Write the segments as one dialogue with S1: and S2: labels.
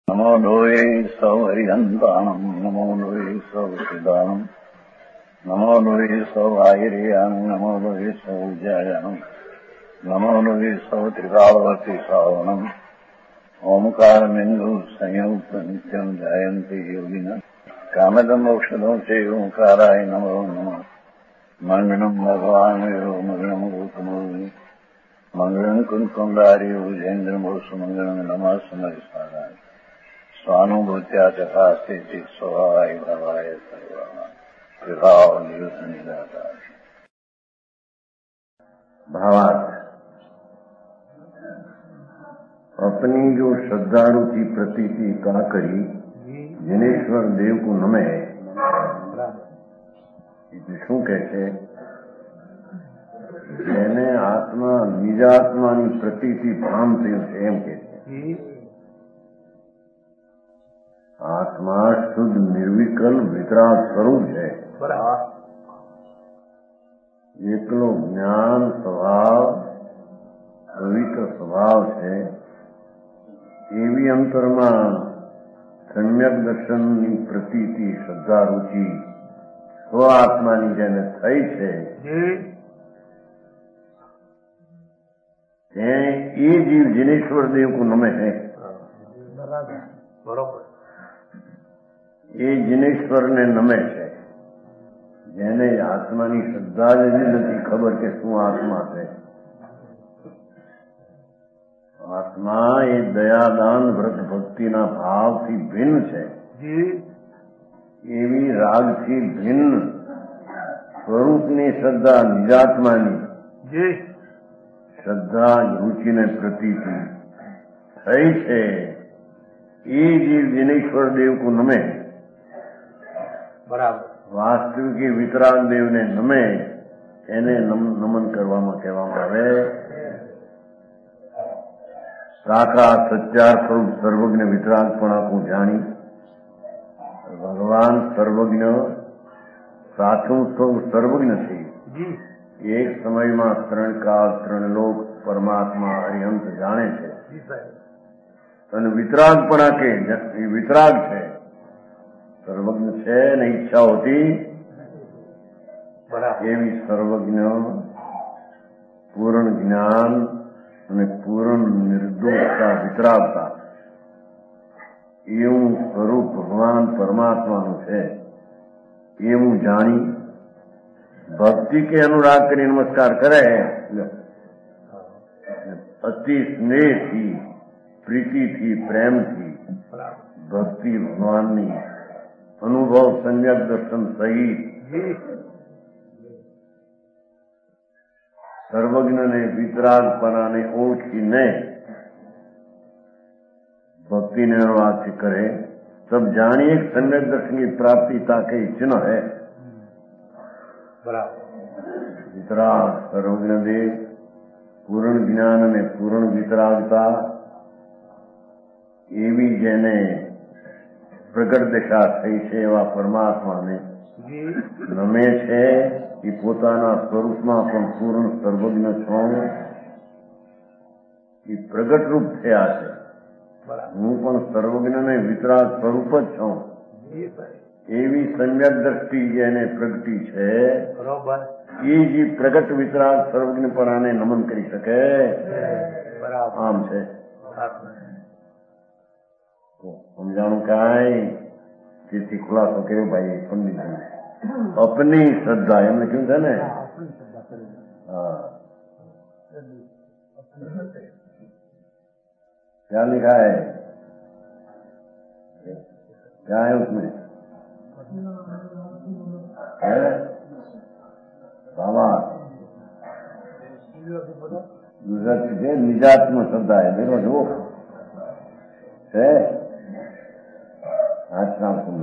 S1: नमो लोये सौहरिहन्ताणम् नमो लोये सौहृदानम् नमो लोये सौभागिर्यानम् नमो लोये सौविजयानम् नमो लोये सौत्रिकावती सावनम् ओंकारमिन्दु संयुक्त नित्यम् जायन्ति योगिनः कामदम् मोक्षदम् च ओंकाराय नमो नमः मङ्गलम् भगवान् वीरो मङ्गलम् रूपमोहि मङ्गलम् कुन्कुण्डारि भुजेन्द्रमोसु मङ्गलम् नमः समरिसाराय स्वानुभूत्या तथा स्थिति स्वभावाय भवाय सर्वभाव निदाता।
S2: भावार्थ अपनी जो श्रद्धालु की प्रतीति का करी जिनेश्वर देव को नमे શું કહે છે જેને આત્મા નિજાત્માની પ્રતીતિ ભાન થયું છે એમ કે છે આત્મા શુદ્ધ નિર્વિકલ વિતરાગ સ્વરૂપ છે એકલો જ્ઞાન સ્વભાવ પવિત્ર સ્વભાવ છે એવી અંતરમાં સમ્યક દર્શનની પ્રતીતિ શ્રદ્ધા રુચિ સ્વ આત્માની જેને થઈ છે એ જીવ जिनेश्वर देव को नमे है।
S3: बरोबर
S2: એ जिनेश्वर ने नमे છે જેને આત્માની શ્રદ્ધા જ નથી ખબર કે શું આત્મા છે। આત્મા એ દયાદાન વ્રત ભક્તિના ભાવથી ભિન્ન છે। એવી રાગથી ભિન્ન સ્વરૂપની શ્રદ્ધા નિજાત્માની શ્રદ્ધા રુચિને પ્રતીતિ થઈ છે એ જીવ जिनेश्वर देव को नमे।
S3: बराबर
S2: વાસ્તવિક વિતરાગ દેવને નમે એને નમન કરવામાં કહેવામાં આવે। સાકાર સચ્ચાર સ્વરૂપ સર્વજ્ઞ વિતરાગપણા को જાણી ભગવાન સર્વજ્ઞ સાચું સ્વરૂપ સર્વજ્ઞ છે। એક સમયમાં ત્રણ કાળ ત્રણ લોક પરમાત્મા અરિહંત જાણે છે અને વિતરાગપણા કે વિતરાગ છે સર્વજ્ઞ છે ને ઈચ્છા હોતી એવી સર્વજ્ઞ પૂર્ણ જ્ઞાન અને પૂર્ણ નિર્દોષતા વિતરાગતા એવું સ્વરૂપ ભગવાન પરમાત્માનું છે એવું જાણી ભક્તિ કે अनुराग કરી નમસ્કાર કરે અતિ સ્નેહથી પ્રીતિથી પ્રેમથી ભક્તિ ભગવાનની અનુભવ સંજ્ઞક દર્શન સહિત સર્વજ્ઞને વિતરાગપણાને ઓળખીને भक्ति निर्वाह करे तब जानिए सम्यक दर्शन की प्राप्ति ताके चिन्ह है। वितराग सर्वज्ञ देव पूर्ण ज्ञान ने पूर्ण वितरागता एवी जेने प्रगट दिशा थई छे एवा परमात्माने नमे छे कि पोताना स्वरूपमां पण पूर्ण सर्वज्ञ छो कि प्रगट रूप थया छे। હું પણ સર્વજ્ઞને વિતરાગ સ્વરૂપ જ છું એવી સમ્યક દ્રષ્ટિ જેને પ્રગટી છે એ જે પ્રગટ વિતરાગ સર્વજ્ઞપણાને નમન કરી શકે આમ છે। સમજાણું કાંઈ તેથી ખુલાસો કર્યો ભાઈ પંડિતજી અપની શ્રદ્ધા એમને કેવું છે ને હા क्या लिखा है क्या है उसमें है बाबा दूसरा चीज है निजात्म श्रद्धा है देखो जो है आज नाम सुन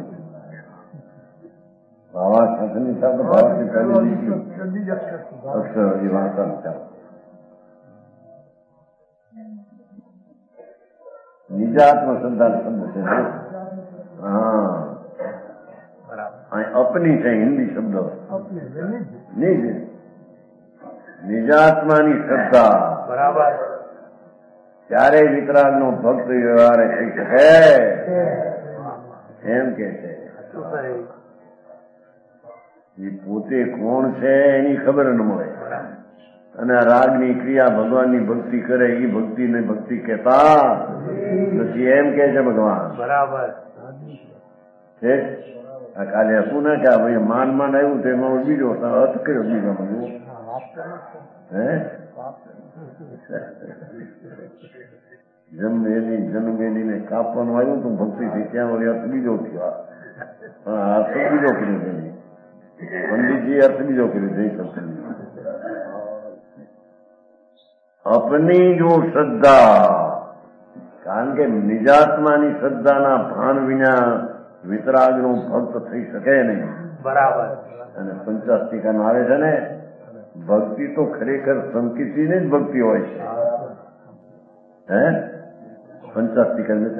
S2: बाबा शासन शब्द भाव से पहले अक्षर ये भाषा विचार निजात्म श्रद्धा शब्द છે હા अपनी છે हिंदी शब्द निज निजात्मानी श्रद्धा
S3: बराबर
S2: ત્યારે વિતરાગનો ભક્ત વ્યવહારે થઈ શકે એમ કે છે. એ પોતે કોણ છે એની ખબર ન મળે, અને આ રાગની ક્રિયા ભગવાનની ભક્તિ કરે એ ભક્તિને ભક્તિ કહેતા નથી એમ કે છે ભગવાન.
S3: બરાબર
S2: છે આ કાલે હતું ને કે ભાઈ માન આવ્યું તો એમાં બીજો અર્થ કર્યો બીજામાં જુઓ. હે જન્મેલીને કાપવાનું આવ્યું તો ભક્તિ થઈ, ત્યાં વળી અર્થ બીજો થયો. હા, અર્થ બીજો કર્યો છે પંડિતજી, અર્થ બીજો કર્યો જય સત્સંગ. અપની જો શ્રદ્ધા, કારણ કે નિજાત્માની શ્રદ્ધાના ભાન વિના વિતરાગનો ભક્ત થઈ શકે નહીં.
S3: બરાબર.
S2: અને પંચાસ્તિકા આવે છે ને, ભક્તિ તો ખરેખર સંકિતની જ ભક્તિ હોય છે. હે પંચાસ્તિકા આવે છે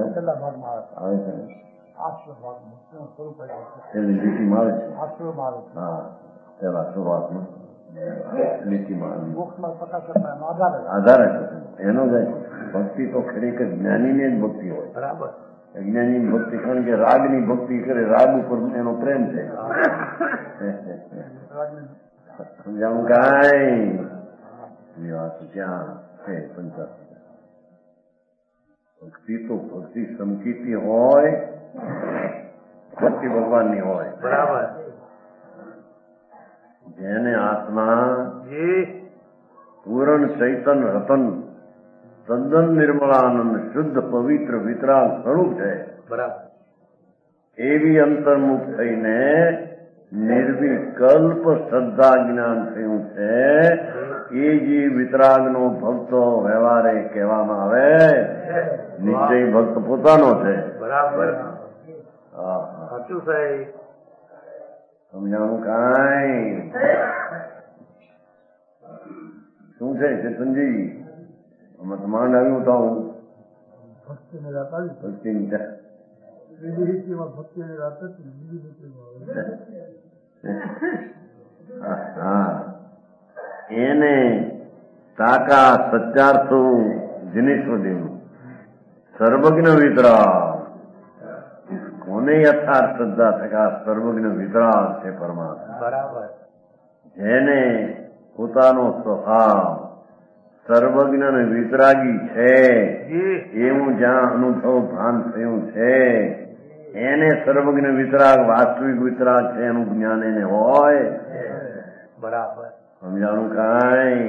S2: એની લીટીમાં આવે છે. હા, પેલા શરૂઆતમાં લીટીમાં આધાર એનો જ ભક્તિ તો ખરેખર જ્ઞાનીની જ ભક્તિ હોય.
S3: બરાબર.
S2: અજ્ઞાની ભક્તિ, કારણ કે રાગની ભક્તિ કરે, રાગ ઉપર એનો પ્રેમ છે. સમજાવું કાંઈ વાત ક્યાં છે? પંચાસ્તિકા ભક્તિ તો ભક્તિ સમકીતી હોય, ભક્તિ ભગવાનની હોય.
S3: બરાબર.
S2: જેને આત્મા પૂરણ ચૈતન રતન તદ્દન નિર્મળાનંદ શુદ્ધ પવિત્ર વિતરાગ સ્વરૂપ છે.
S3: બરાબર.
S2: એવી અંતર્મુખ થઈને નિર્વિકલ્પ શ્રદ્ધા જ્ઞાન થયું છે. એ જે વિતરાગનો ભક્તો વ્યવહારે કહેવામાં આવે, નિશ્ચય ભક્ત પોતાનો છે.
S3: બરાબર.
S2: હા,
S3: સાચું સાહેબ.
S2: સમજાણું કાંઈ? શું છે ચેતનજી? આમાં તો માંડ આવ્યું તો હું ભક્તિની હા, એને તાકા સત્યાર્થો જિનેશ્વરદેવનું સર્વજ્ઞ વિતરાગ. કોને યથાર્થ શ્રદ્ધા થકા સર્વજ્ઞ વિતરાગ છે પરમાત્મા.
S3: બરાબર.
S2: જેને પોતાનો સ્વભાવ સર્વજ્ઞ અને વિતરાગી છે એવું જ્યાં અનુભવ ભાન થયું છે, એને સર્વજ્ઞ વિતરાગ વાસ્તવિક વિતરાગ છે એનું જ્ઞાન એને હોય.
S3: બરાબર.
S2: સમજાણું કાંઈ?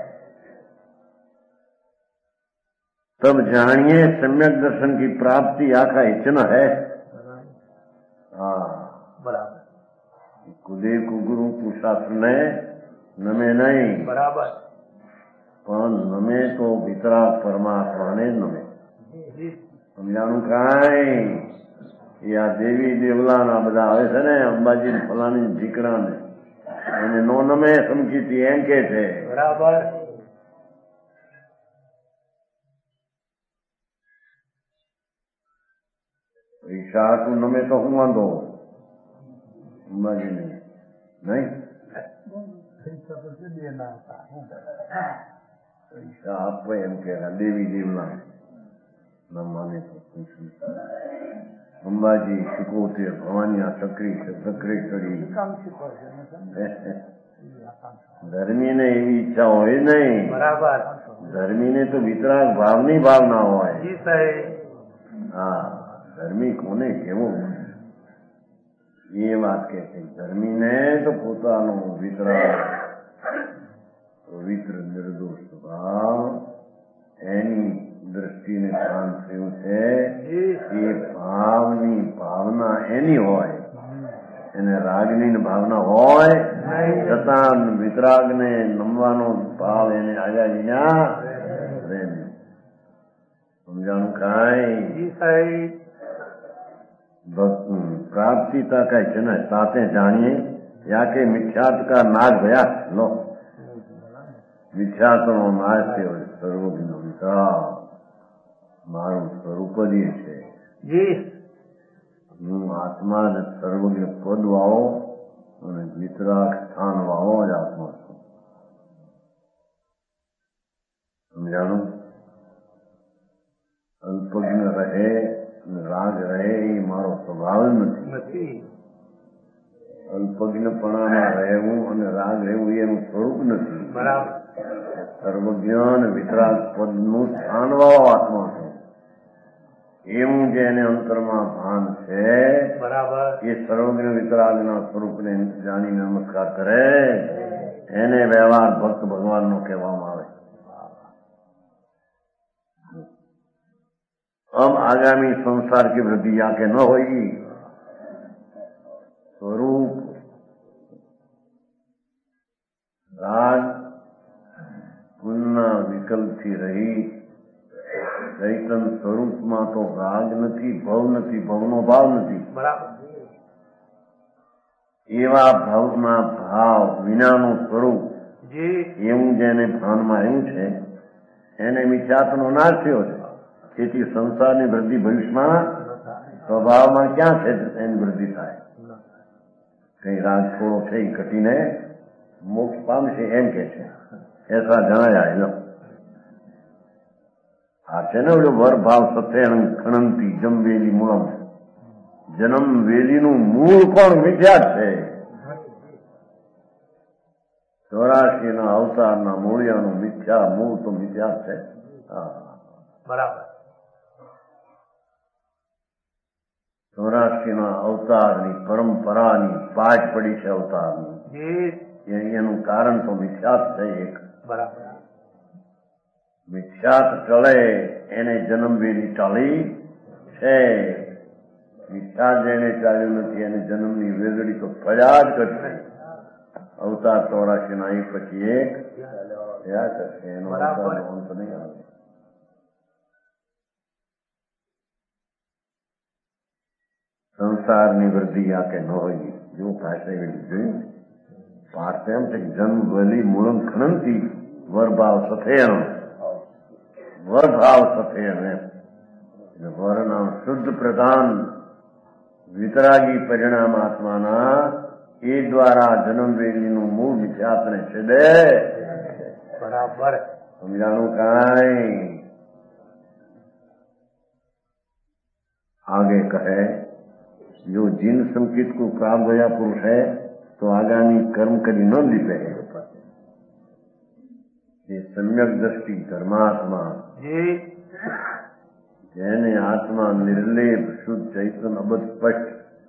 S2: तब जानिए सम्यक दर्शन की प्राप्ति आका इतना है. हाँ,
S3: बराबर.
S2: कुदेव को गुरु शास्त्र ने नमे नहीं.
S3: बराबर.
S2: પણ નમે તો વિતરાગ પરમાત્માને નમે. સમજાણું કાંઈ? એ આ દેવી દેવલાના બધા આવે છે ને, અંબાજી ફલાની ઢીકડાને, એને નો નમે સમજીતી એમ કે છે.
S3: બરાબર.
S2: પૈસા તું નમે તો હું વાંધો અંબાજી નહીં? પૈસા આપે એમ કે દેવી દેવલા ન માને તો અંબાજી શીખોતેર ભવાની સક્રી ચડી. ધર્મીને એવી ઈચ્છા હોય નહીં.
S3: બરાબર.
S2: ધર્મીને તો વિતરાગ ભાવની ભાવના હોય. હા, ધર્મી કોને કેવો એ વાત કે છે. ધર્મીને તો પોતાનો વિતરાગ પવિત્ર નિર્દોષ સ્વભાવ એની દ્રષ્ટિને ભાન થયું છે. એ ભાવની ભાવના એની હોય, એને રાગની ભાવના હોય છતાં વિતરાગને નમવાનો ભાવ એને આવ્યા વિના. સમજાણું કાંઈ? प्राप्ति तक है ना ताते जानिए या के मिथ्यात्व का नाश भया लो. મિથ્યાત્વ નો નાશ થયો. સર્વજ્ઞ વિતરાગ મારું સ્વરૂપ જ એ છે. હું આત્મા ને સર્વજ્ઞ પદ વાળો અને વિતરાગ સ્થાન વાળો જ આત્મા છું. સમજાણું? રાગ રહે એ મારો સ્વભાવ નથી. અલ્પજ્ઞપણામાં રહેવું અને રાગ રહેવું એનું સ્વરૂપ નથી.
S3: બરાબર.
S2: સર્વજ્ઞાન વિતરાગ પદનું સ્થાનવાળો આત્મા છે. એવું જેને અંતરમાં ભાન છે,
S3: બરાબર,
S2: એ સર્વજ્ઞ વિતરાગના સ્વરૂપને જાણી નમસ્કાર કરે, એને વ્યવહાર ભક્ત ભગવાનનો કહેવામાં આવે. अब आगामी संसार की वृद्धि आके न होगी. स्वरूप राग पुनः विकल्प थी रही. चैतन સ્વરૂપમાં તો રાગ નથી, ભવ નથી, ભવનો ભાવ નથી.
S3: બરાબર.
S2: એવા ભાવના ભાવ વિનાનું સ્વરૂપ એવું જેને ભાનમાં આવ્યું છે એને મિથ્યાત્વનો નાશ થયો છે. તેથી સંસારની વૃદ્ધિ ભવિષ્યમાં સ્વભાવમાં ક્યાં છે એની વૃદ્ધિ થાય? કઈ રાગ થોડો છે એ ઘટીને મોક્ષ પામશે એમ કે છે. એસા જણાયા એનો આ છે ને વર ભાવ સથેણ ખણંતી જમવેલી મૂળમ. જન્મ વેલીનું મૂળ પણ મિથ્યા છે. 84 અવતારના મૂળિયાનું મિથ્યા મૂળ તો મિથ્યા છે.
S3: બરાબર.
S2: 84 અવતારની પરંપરાની પાઠ પડી છે અવતારની. એનું કારણ તો મિથ્યાત છે એક.
S3: બરાબર.
S2: મિથ્યાત ટળે એને જન્મવેલી ટાળી છે. મિથ્યા જેને ચાલ્યું નથી એને જન્મની વેગડી તો ફળ્યા જ કરશે. અવતાર 84 એક પછી એક થયા કરશે. એનો અવતારનો અંત નહીં આવે. સંસારની વૃદ્ધિ આ કે ન હોય જો ભાષા જોયું. પાઠ એમ છે જન્મ વલી મૂળમ ખનંતી વરભાવ સથેણ. વરભાવ સથેણ એમ વરના શુદ્ધ પ્રધાન વિતરાગી પરિણામ આત્માના એ દ્વારા જન્મવેલીનું મૂળ મિથ્યાત્વને છેદે.
S3: બરાબર.
S2: સમજાણું કાંઈ? आगे कहे जो जिन संकेत को प्राप्त होया पुरुष है तो आगामी कर्म कभी न लिपे. ये सम्यक दृष्टि धर्मात्मा જેને આત્મા નિર્લેપ શુદ્ધ ચૈતન અબધ સ્પષ્ટ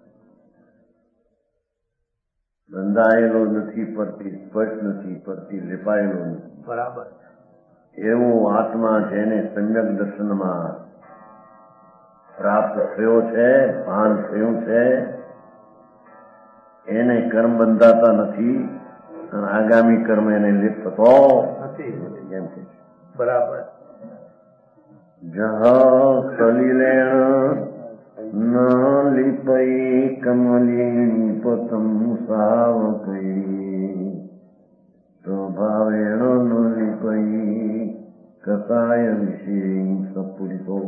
S2: બંધાયેલો નથી પરથી સ્પષ્ટ નથી પરથી લેપાયેલો નથી.
S3: બરાબર.
S2: એવો આત્મા જેને સમ્યક દર્શનમાં પ્રાપ્ત થયો છે, ભાન થયું છે, એને કર્મ બંધાતા નથી અને આગામી કર્મ એને લેપ થતો
S3: નથી.
S2: એમ કે
S3: બરાબર.
S2: જહ સલિલેણ ન લિપઈ કમલીણી પતમ સાવકઈ સ્વભાવેણ ન લિપઈ કસાય વિષય સપુરિતો.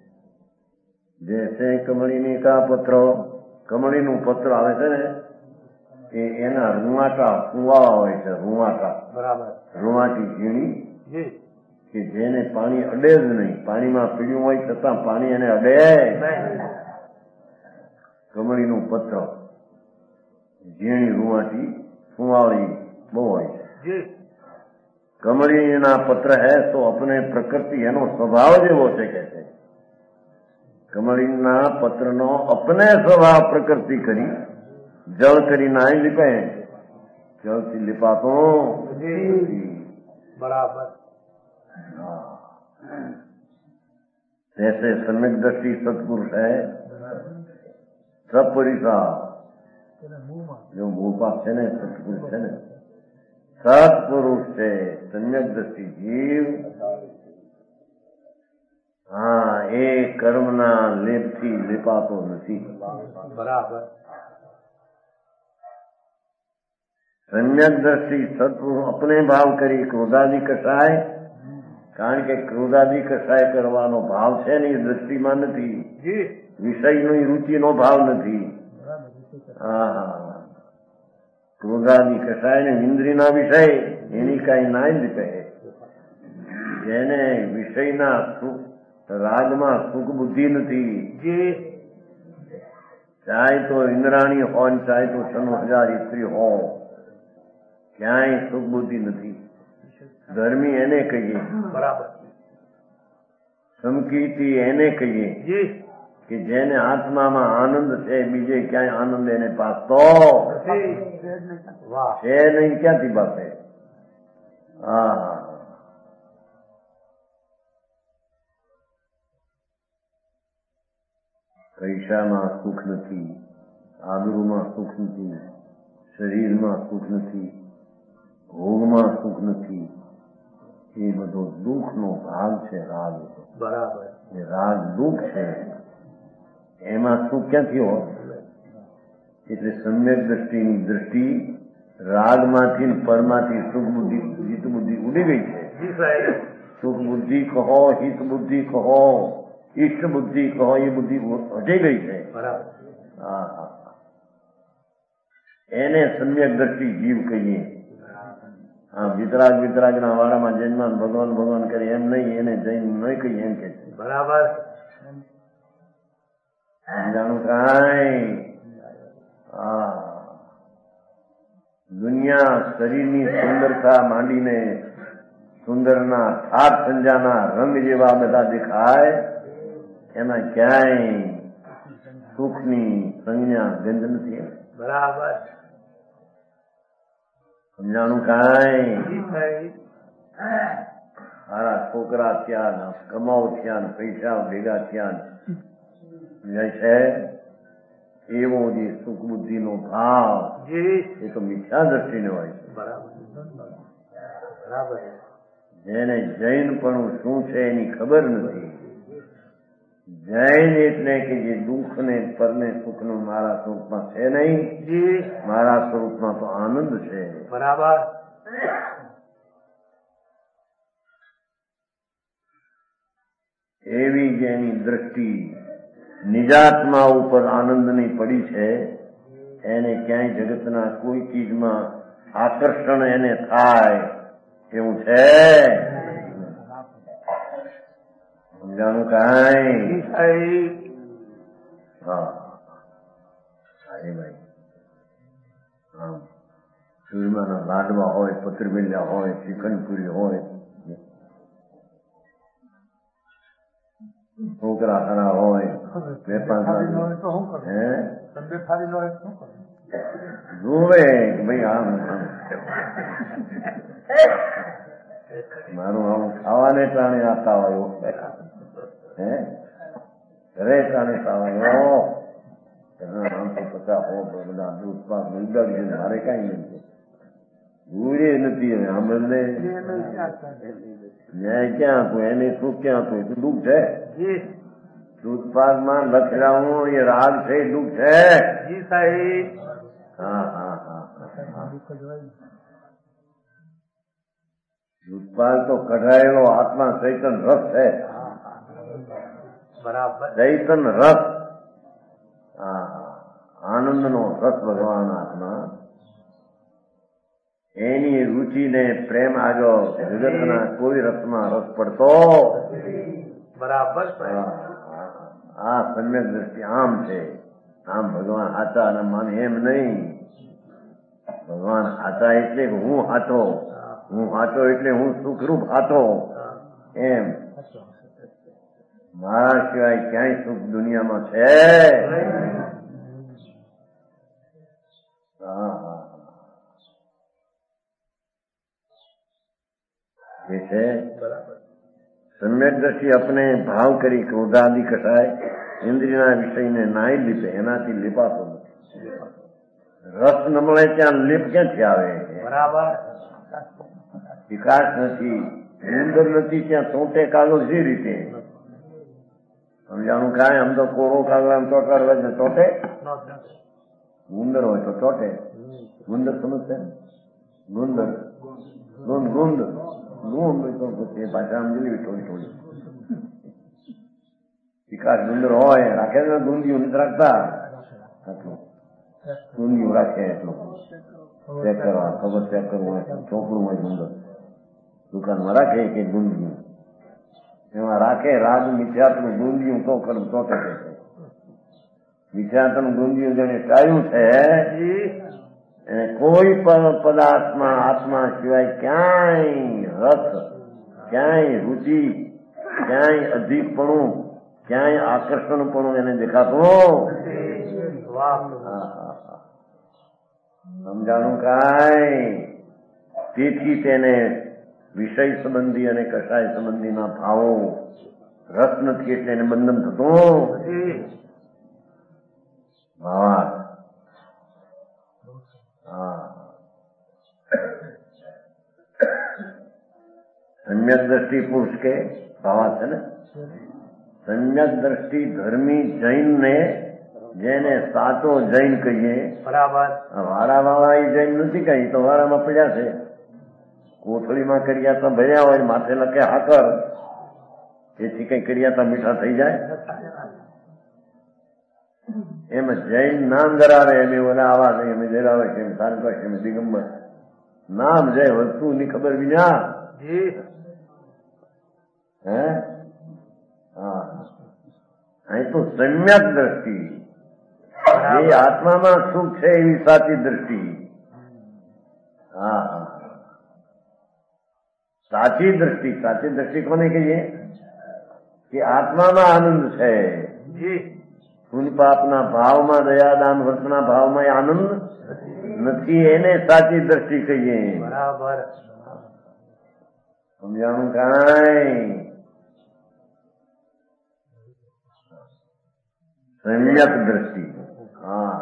S2: જૈસે કમળીની કા પત્ર, કમળીનું પત્ર આવે છે ને એ એના રૂવાટા ફુવાવા હોય છે. રૂવાટા. બરાબર. રૂવાટી ઝીણી કે જેને પાણી અડે જ નહીં. પાણીમાં પીડ્યું હોય છતાં પાણી એને અડે. કમળીનું પત્ર ઝીણી રૂવાટી ફુવાળી બહુ હોય છે. કમળીના પત્ર હે તો અપને પ્રકૃતિ એનો સ્વભાવ જ એવો છે કે છે. કમળીના પત્રનો અપને સ્વભાવ પ્રકૃતિ કરી જળ કરી નાઈ લીપે. જળથી લીપાતો
S3: બરાબર.
S2: जैसे सम्यक दृष्टि सत्पुरुष है सपरिसा जो भूपा છે ને સત્પુરુષ છે ને સત્પુરુષ છે सम्यक दृष्टि જીવ. હા એ કર્મના લેપથી લેપાતો નથી.
S3: બરાબર.
S2: सम्यक दृष्टि सत्पुरुष अपने भाव કરી ક્રોધાદી કસાય. કારણ કે ક્રોધાદી કસાય કરવાનો ભાવ છે ને એ દ્રષ્ટિમાં નથી. વિષયની રુચિનો ભાવ નથી. હા ક્રોધાદી કસાય ને ઇન્દ્રિયના વિષય એની કઈ ના જ કહે. જેને વિષયના રાગમાં સુખ બુદ્ધિ નથી. ચાહે તો ઇન્દ્રાણી હોય, ચાહે તો 96,000 સ્ત્રી હો, ક્યાંય સુખ બુદ્ધિ નથી. ધર્મી એને કહીએ,
S3: બરાબર.
S2: સમકીર્તિ એને કહીએ કે જેને આત્મામાં આનંદ છે, બીજે ક્યાંય આનંદ એને પાસતો છે નહીં. ક્યાંથી પાસે? હા, પૈસામાં સુખ નથી, આબરૂમાં સુખ નથી, શરીરમાં સુખ નથી, ભોગમાં સુખ નથી. એ બધો દુઃખનો ભાગ છે. રાગ
S3: બરાબર.
S2: એ રાગ દુઃખ છે, એમાં સુખ ક્યાંથી હોય? એટલે સમ્યક દ્રષ્ટિની દ્રષ્ટિ રાગમાંથી પરમાંથી સુખ બુદ્ધિ હિત બુદ્ધિ ઉડી ગઈ છે. સુખ બુદ્ધિ કહો, હિત બુદ્ધિ કહો, ઈષ્ટ બુદ્ધિ કહો, એ બુદ્ધિ હટી ગઈ છે. હા, એને સમ્યક દ્રષ્ટિ જીવ કહીએ. હા, વિતરાગના વાળામાં જૈનમાં ભગવાન ભગવાન કરે એમ નહીં, એને જૈન નહીં કહીએ એમ કે છે.
S3: બરાબર.
S2: જાણું કાંઈ? હા, દુનિયા શરીરની સુંદરતા માંડીને સુંદરના થાર સંજાના રંગ જેવા બધા દેખાય, એમાં ક્યાંય સુખની સંજ્ઞા ગંધ નથી.
S3: બરાબર. સમજાણું
S2: કાંઈ? સારા છોકરા થયા, કમાઓ થયા, પૈસા ભેગા થયા, સમજાય છે? એવો જે સુખ બુદ્ધિનો ભાવ એ તો મિથ્યા દ્રષ્ટિને હોય છે.
S3: બરાબર.
S2: જેને જૈનપણું શું છે એની ખબર નથી. જૈન એટલે કે જે દુઃખ ને પરને સુખનું મારા સ્વરૂપમાં છે નહીં, મારા સ્વરૂપમાં તો આનંદ છે.
S3: બરાબર.
S2: એવી જેની દ્રષ્ટિ નિજાત્મા ઉપર આનંદની પડી છે, એને ક્યાંય જગતના કોઈ ચીજમાં આકર્ષણ એને થાય એવું છે? સમજાણું કાંઈ? હા, ભાઈ. આમ ચૂરમાના લાડવા હોય, પત્રબેલિયા હોય, શ્રીખંડપુરી હોય, છોકરા ખરા હોય, વેપાર જોવે ભાઈ આમ મારું આમ ખાવાને ટાણે આપતા હોય, ઘરે ટાણે ખાવાયો 950 હો બધા ઉત્પાદ ઉડાડી દે. મારે કઈ નથી, ગુડે નથી. હવે આંબળને ન્યાય ક્યાં આપું, એને સુખ ક્યાં આપું? તો દુઃખ છે. દૂધપાકમાં લખેલાનું એ રાગ છે, દુઃખ છે. હા, હા, હા. દૂધપાક તો કઢાયેલો આત્મા ચૈતન રસ છે.
S3: બરાબર.
S2: ચૈતન રસ, આનંદનો રસ ભગવાન આત્મા. એની રુચિને પ્રેમ આગળ જગતના કોઈ રસમાં રસ પડતો
S3: બરાબર.
S2: આ સમ્યક દ્રષ્ટિ આમ છે. આમ ભગવાન હાચા અને માને એમ નહીં. ભગવાન હાચા એટલે હું હાચો, હું હાચો એટલે હું સુખરૂપ હાચો એમ. મારા સિવાય ક્યાંય સુખ દુનિયામાં છે? છે. સમ્યક દ્રષ્ટિ अपने ભાવ કરી ક્રોધાદિ કસાય ઇન્દ્રિયના વિષયને નાઈ લીપે, એનાથી લીપાતો નથી. રસ ન મળે ત્યાં લીપ ક્યાંથી આવે?
S3: બરાબર.
S2: વિકાસ નથી, ઉંદર નથી ત્યાં ચોંટે કાગળ જે રીતે. સમજાણું કાંઈ? આમ તો કોરો કાગળ આમ ચોટાડવા જ ચોટે, ગુંદર હોય તો ચોટે. ગુંદર સમજશે? ગુંદર ગુંદ ગુંદ ગુંદ તો ભાષા સમજી થોડી થોડી. વિકાસ ગુંદર હોય રાખે ને, ગુંદિયું નથી રાખતા. આટલું ગુંદિયું રાખે એટલું ચેક કરવા, ખબર ચેક કરવું હોય, ચોપડું હોય ગુંદર દુકાનમાં રાખે કે ગુંદિયું એમાં રાખે રાગ મિથ્યાત્વનું ગુંજિયું તો કરું તો કે છે મિથ્યાત્વનું ગુંજિયું જેને ટાળ્યું છે એને કોઈ પણ પદાર્થમાં આત્મા સિવાય ક્યાંય રસ, ક્યાંય રુચિ, ક્યાંય અધિકપણું, ક્યાંય આકર્ષણપણું એને દેખાતું. સમજાણું કાંઈ? તેથી તેને વિષય સંબંધી અને કષાય સંબંધીના ભાવો રસ નથી એટલે એને બંધન થતું. ભાવાર્થ સમ્યક દ્રષ્ટિ પુરુષ કે ભાવાર્થ છે ને. સમ્યક દ્રષ્ટિ ધર્મી જૈન ને જેને સાચો જૈન કહીએ.
S3: બરાબર.
S2: વારા વાળા એ જૈન નથી કઈ તો વારામાં પડ્યા છે. કોથળીમાં કર્યાતા ભર્યા હોય માથે લખે હાકર એથી કઈ કર્યાતા મીઠા થઈ જાય. એમ જૈન નામ ધરાવે એમ ઓલા આવા છે એમ ધરાવે છે એમ સારકશ એમ દિગંબર નામ જય વસ્તુ ની ખબર બીજા હે. હા અહીં તો સમ્યક દ્રષ્ટિ એ આત્મામાં સુખ છે એવી સાચી દ્રષ્ટિ. હા સાચી દ્રષ્ટિ. સાચી દ્રષ્ટિ કોને કહીએ કે આત્મામાં આનંદ છે. પુણ્ય પાપના ભાવમાં દયાદાન વ્રતના ભાવમાં આનંદ નથી એને સાચી દ્રષ્ટિ કહીએ.
S3: બરાબર.
S2: સમજાણું કાંઈ? સમ્યક દ્રષ્ટિ. હા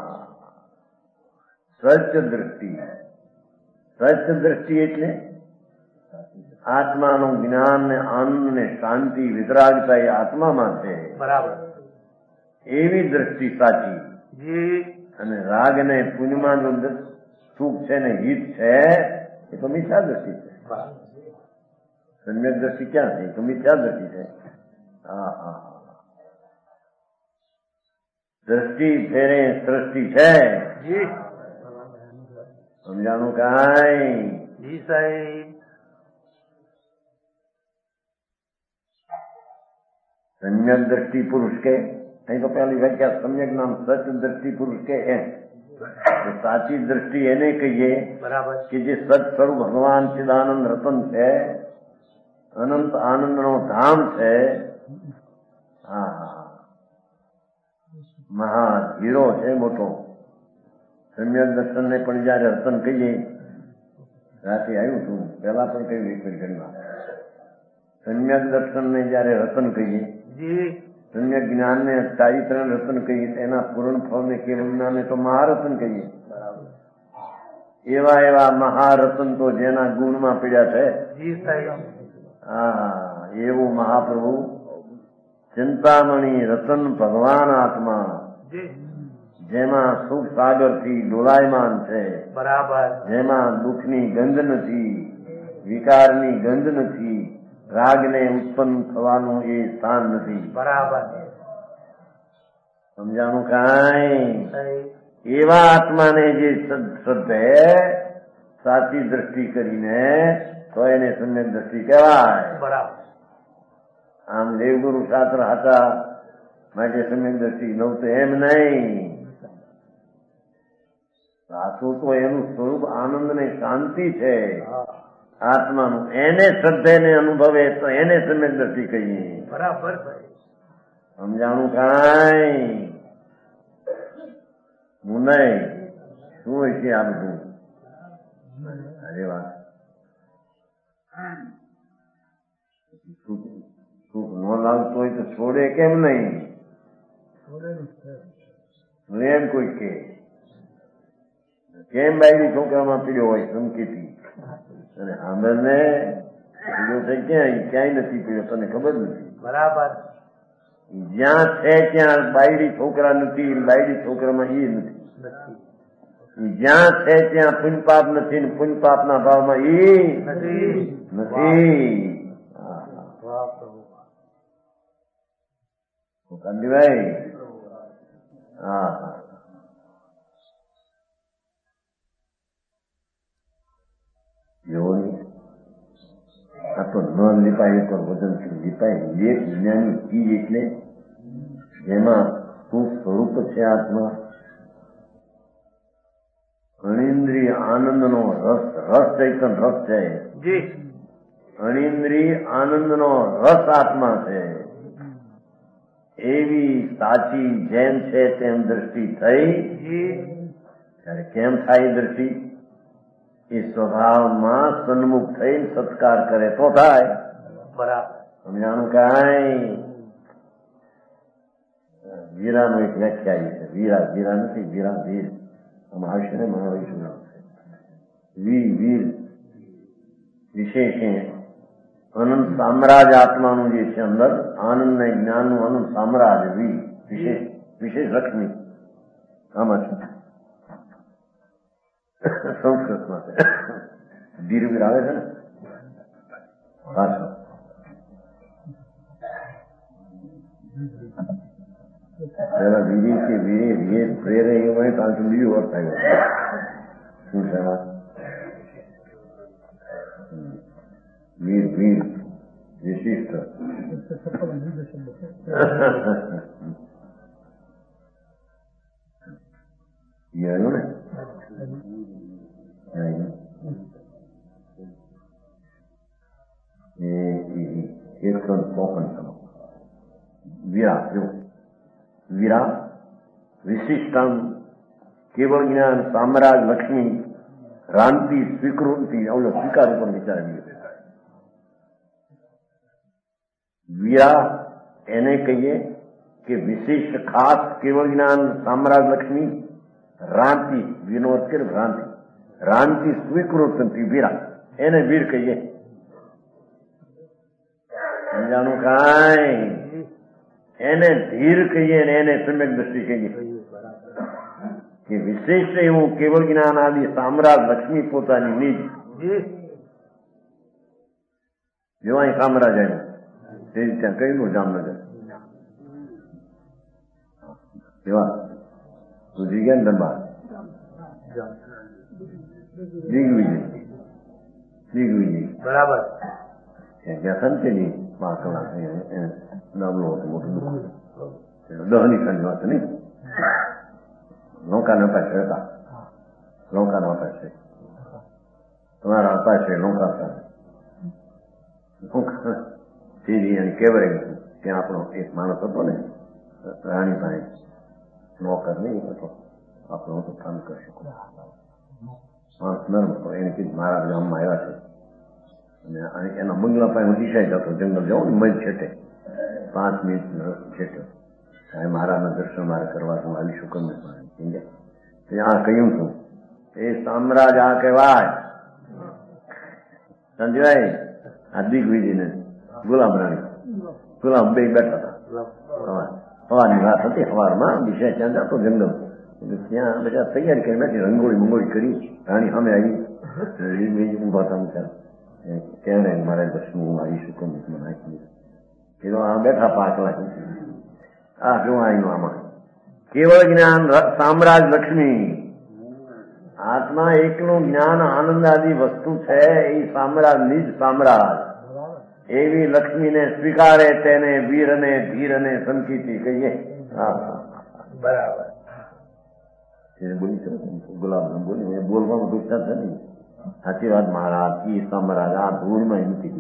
S2: સચ દ્રષ્ટિ. સચ દ્રષ્ટિ એટલે આત્માનું જ્ઞાન ને આનંદ ને શાંતિ વિતરાગતા એ આત્મામાં છે.
S3: બરાબર.
S2: એવી દ્રષ્ટિ સાચી. અને રાગ ને પુણ્યમાં જો સુખ છે ને હિત છે એ તો મિથ્યા દ્રષ્ટિ છે. સમ્યક દ્રષ્ટિ ક્યાં છે? તો મિથ્યા દ્રષ્ટિ છે. હા હા દ્રષ્ટિ ફેરે સૃષ્ટિ છે. સમજાણું કાંઈ?
S3: જી સાહેબ.
S2: સમ્યક દ્રષ્ટિ પુરુષ કે અહીં તો પેલી વ્યાખ્યા સમ્યક નામ સચ દ્રષ્ટિ પુરુષ કે એમ સાચી દ્રષ્ટિ એને કહીએ
S3: બરાબર
S2: કે જે સત સ્વરૂપ ભગવાન ચિદાનંદ રતન છે, અનંત આનંદનો ધામ છે. હા મહા હીરો છે મોટો. સમ્યક દર્શન ને પણ જયારે રતન કહીએ રાતે આવ્યું હતું પેલા પણ કહ્યું એક ઘડીમાં સમ્યક દર્શન ને જયારે રતન કહીએ સમ્યક જ્ઞાન ને ચારિત્ર રતન કહીએ એના પૂર્ણ ફળ ને કેવલ જ્ઞાન ને તો મહારતન કહીએ. એવા એવા મહારતન તો જેના ગુણમાં પડ્યા છે. હા એવું મહાપ્રભુ ચિંતામણી રતન ભગવાન આત્મા જેમાં સુખ સાગર થી ડોલાયમાન છે.
S3: બરાબર.
S2: જેમાં દુઃખની ગંધ નથી, વિકારની ગંધ નથી, રાગને ઉત્પન્ન થવાનું એ સ્થાન નથી.
S3: બરાબર.
S2: સમજાણું કાંઈ? એવા આત્માને જે શ્રદ્ધે સાચી દ્રષ્ટિ કરીને તો એને સમ્યક દ્રષ્ટિ કહેવાય.
S3: બરાબર.
S2: આમ દેવગુરુ શાસ્ત્ર હતા માટે સમ્યક દ્રષ્ટિ નહોતું એમ નહીં. સાચું તો એનું સ્વરૂપ આનંદ ને શાંતિ છે આત્માનું. એને શ્રદ્ધે ને અનુભવે તો એને સમ્યક દ્રષ્ટિ કહીએ.
S3: બરાબર.
S2: સમજાણું કાંઈ? હું નહીં શું હોય છે આ બધું? અરે વાત સુખ ન લાગતું હોય તો છોડે કેમ નહીં? એમ કોઈ કે કેમ બાયડી છોકરામાં પીડ્યો હોય ધમકીથી અને આંબરને પીડ્યો થઈ ક્યાંય નથી પીડ્યો તને ખબર નથી.
S3: બરાબર.
S2: જ્યાં છે ત્યાં બાયડી છોકરા નથી, બાયડી છોકરામાં એ નથી. જ્યાં છે ત્યાં પુણ્યપાપ નથી ને પુણ્યપાપના ભાવમાં એ નથી. કાંતિભાઈ હા તો ન લીપાય તો વજન લીપાય. એક જ્ઞાની ચીજ એટલે જેમાં શું સ્વરૂપ છે આત્મા. અણિન્દ્રિય આનંદનો રસ, રસ ચૈતન રસ છે. અણિન્દ્રિય આનંદનો રસ આત્મા છે. એવી સાચી જેમ છે તેમ દ્રષ્ટિ થઈ. ત્યારે કેમ થાય દ્રષ્ટિ? એ સ્વભાવમાં સન્મુખ થઈ સત્કાર કરે તો થાય.
S3: બરાબર.
S2: સમજાણું કાંઈ? વીરાનું એક વ્યાખ્યા છે. વીરા વીરા નથી, વીરા વીર. આમાં આવશે ને મહાવીર વીર વિશેષે અનંત સામ્રાજ્ય આત્માનું જે છે અંદર આનંદ ને જ્ઞાનનું અનંત સામ્રાજ્ય વીર વિશેષ લક્ષ્મી આમાં છે. સંસ્કૃતમાં છે. વીર વીર આવે છે ને પાછળ. પેલા વીરી કે વીરે વીર પ્રેરે એ હોય તો આજુ બીજું વર્ત આવ્યો. શું છે વીર વીર વિશિષ્ટ. આવ્યું ને એક સ્પોકન વીરા જો વીરા વિશિષ્ટમ કેવળ જ્ઞાન સામ્રાજ લક્ષ્મી રાંતિ સ્વીકૃતિ અવલો સ્વીકાર ઉપર વિચાર વીરા એને કહીએ કે વિશિષ્ટ ખાસ કેવળ જ્ઞાન સામ્રાજ લક્ષ્મી રાંતિ વિનોદ કે ભ્રાંતિ રાંતિ સ્વીકૃતિ વીરા એને વીર કહીએ. સમજાનું કાંઈ? એને ધીર કહીએ ને એને સમ્યક દ્રષ્ટિ કહીએ કે વિશેષ એવું કેવળ જ્ઞાન આદિ સામ્રાજ લક્ષ્મી પોતાની નિજ જો અહીં સામ્રાજ આવ્યું તે ત્યાં કયું જામનગર એવા તુજી ગયા ને દરબાર દિગ્વિજય
S3: બરાબર.
S2: ત્યાં સંતની માં કલાક નબળો હતું મોટું દુઃખ દહની ખંડ વાત નહીં. નૌકાના પાસે હતા, નૌકાના પાસે તમારા પાસે નૌકા પાસે સીધી કેવરાઈ હતું. ત્યાં આપણો એક માણસ હતો ને રાણી પાસે નોકર નહીં હતો, આપણો હતો કામ કરી શકો માણસ નરમ હતો. એને કીધું મારા ગામમાં આવ્યા છે અને એના બંગલા પાસે દિશાઈ જતો જંગલ જાઓ ને મજ છેટે 5 મિનિટ છેટે સાહેબ મારાના દર્શન મારે કરવા તું આવી શું કરું આ કહ્યું છું એ સામ્રાજ આ કહેવાય. સમજાય? આ દિગ્વિજયને ગુલામ રાણી ગુલામ બે બેઠા હતા. સવારની વાત હતી. સવારમાં દિશા ત્યાં જતો જંગલ ત્યાં બધા તૈયારી કરી બેઠી રંગોળી મંગોળી કરી. રાણી સામે આવી ઉભા હતા બિચારા ક્યારે મારે દર્શન હું આવી શું કરું મને નાખી એ આ બેઠા પાકલા આ જો આવ્યું આમાં કેવળ જ્ઞાન સામ્રાજ લક્ષ્મી આત્મા એકનું જ્ઞાન આનંદ આદિ વસ્તુ છે એ સામ્રાજ નિજ સામ્રાજ એવી લક્ષ્મીને સ્વીકારે તેને વીર અને ધીર અને સંકિતિ કહીએ.
S3: બરાબર.
S2: બોલી ગુલાબ બોલી બોલવામાં દુઃખતા છે ને સાચી વાત. મહારાજ ઈ સામ્રાજ આ ધૂળમાં એમથી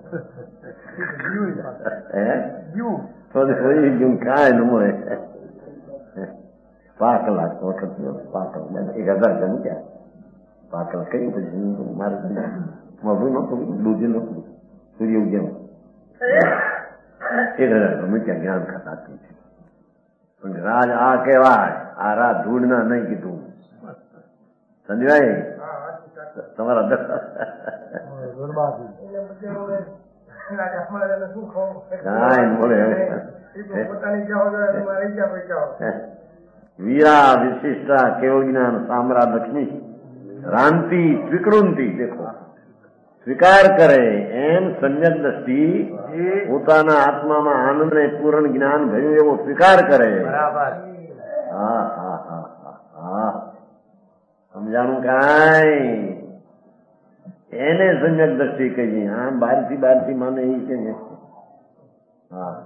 S2: ગયું કાંઈ ન મળે. પાકલા વખત પાકલ 1000 ગયું ક્યાં પાકલ કર્યું પછી મારે મોઢું નતું દૂધી નતું સૂર્ય ઉગ્યા 1000 ગમે ત્યાં જ્ઞાન ખાતા છે. પણ રાજ આ કહેવાય. આ રાત ધૂળના નહીં કીધું. સમજાય? તમારા કાંઈ બોલે વીરા વિશિષ્ટા કેવળ જ્ઞાન સામ્રાજ લક્ષ્મી રાંતિ સ્વીકૃતિ દેખો સ્વીકાર કરે એમ સમ્યક દ્રષ્ટિ પોતાના આત્મામાં આનંદ ને પૂર્ણ જ્ઞાન ભર્યું એવો સ્વીકાર કરે. હા હા હા હા સમજાણું કાંઈ? એને સમ્યક દ્રષ્ટિ કહીએ. આમ બહારથી માને એ કે હા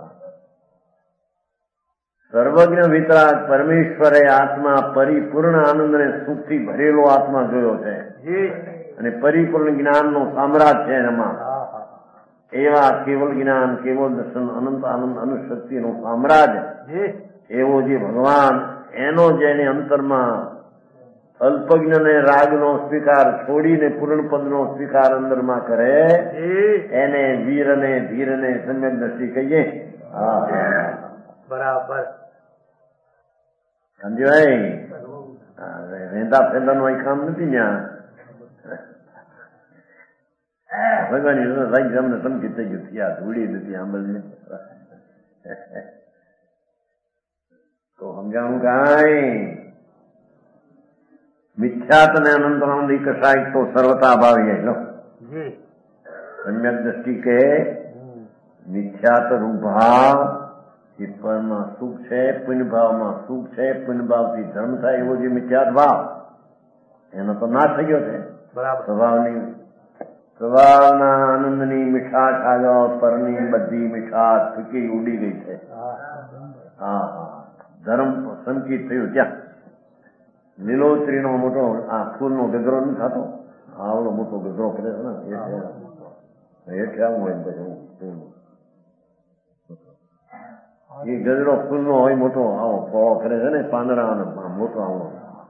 S2: સર્વજ્ઞ વિતરાગ પરમેશ્વરે આત્મા પરિપૂર્ણ આનંદ અને સુખથી ભરેલો આત્મા જોયો છે અને પરિપૂર્ણ જ્ઞાનનો સામ્રાજ્ય છે એમાં. એવા કેવલ જ્ઞાન, કેવલ દર્શન, અનંત આનંદ, અનુશક્તિનું સામ્રાજ્ય એવો જે ભગવાન એનો જેને અંતરમાં અલ્પજ્ઞને રાગનો સ્વીકાર છોડીને પૂર્ણ પદનો સ્વીકાર અંદરમાં કરે એને વીરને ધીરને સમ્યક દ્રષ્ટિ કહીએ. હા
S3: બરાબર
S2: સમજાય. રેંદા ફેંદાનું અહીં કામ નથી ત્યાં. ભગવાન તમને સમજી થઈ ગયું ત્યાં ધૂળી નથી આંબલ તો સમજાણું કાંઈ મિથ્યાત અને અનંત કશાય તો સર્વતા ભાવી લો સમ્યક દ્રષ્ટિ કે મિથ્યાત રૂપ ભાવ એ પરમાં સુખ છે, પુણ્ય ભાવમાં સુખ છે, પુણ્ય ભાવથી ધર્મ થાય એવો જે મિથ્યાત ભાવ એનો તો નાશ થઈ ગયો છે. સ્વભાવના આનંદની મીઠાશ આવ્યો, પરની બધી મીઠાશ ફીકી ઉડી ગઈ છે. હા ધર્મ સંકિત થયું. ત્યાં લીલોતરીનો મોટો આ ફૂલનો ગજરો નથી થતો, આવડો મોટો ગજરો કરે છે ને એટલે આવું હોય બધું એ ગજરો ફૂલનો હોય મોટો આવો ફળો કરે છે ને પાંદડા મોટો આવડો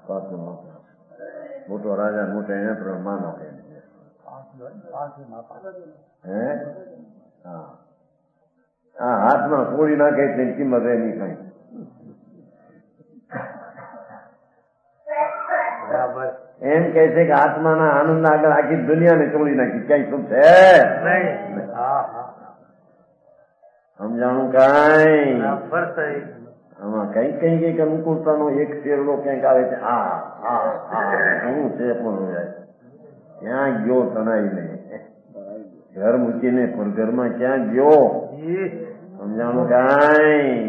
S2: મોટો રાજા મોટો એને પણ માનો કે હા હાથમાં તોડી નાખે એટલે કિંમત એની કઈ. એમ કે છે કે આત્માના આનંદ આગળ આખી દુનિયાને તોડી નાખી, ક્યાંય સુખ છે સમજાણું કાંઈ. આમાં કઈ કઈક અનુકૂળતાનો એક શેરડો ક્યાંક આવે છે. શું છે પણ ક્યાં ગયો તણાઈ નહીં, ઘર મૂકીને પણ ઘરમાં ક્યાં ગયો સમજાણું કાંઈ.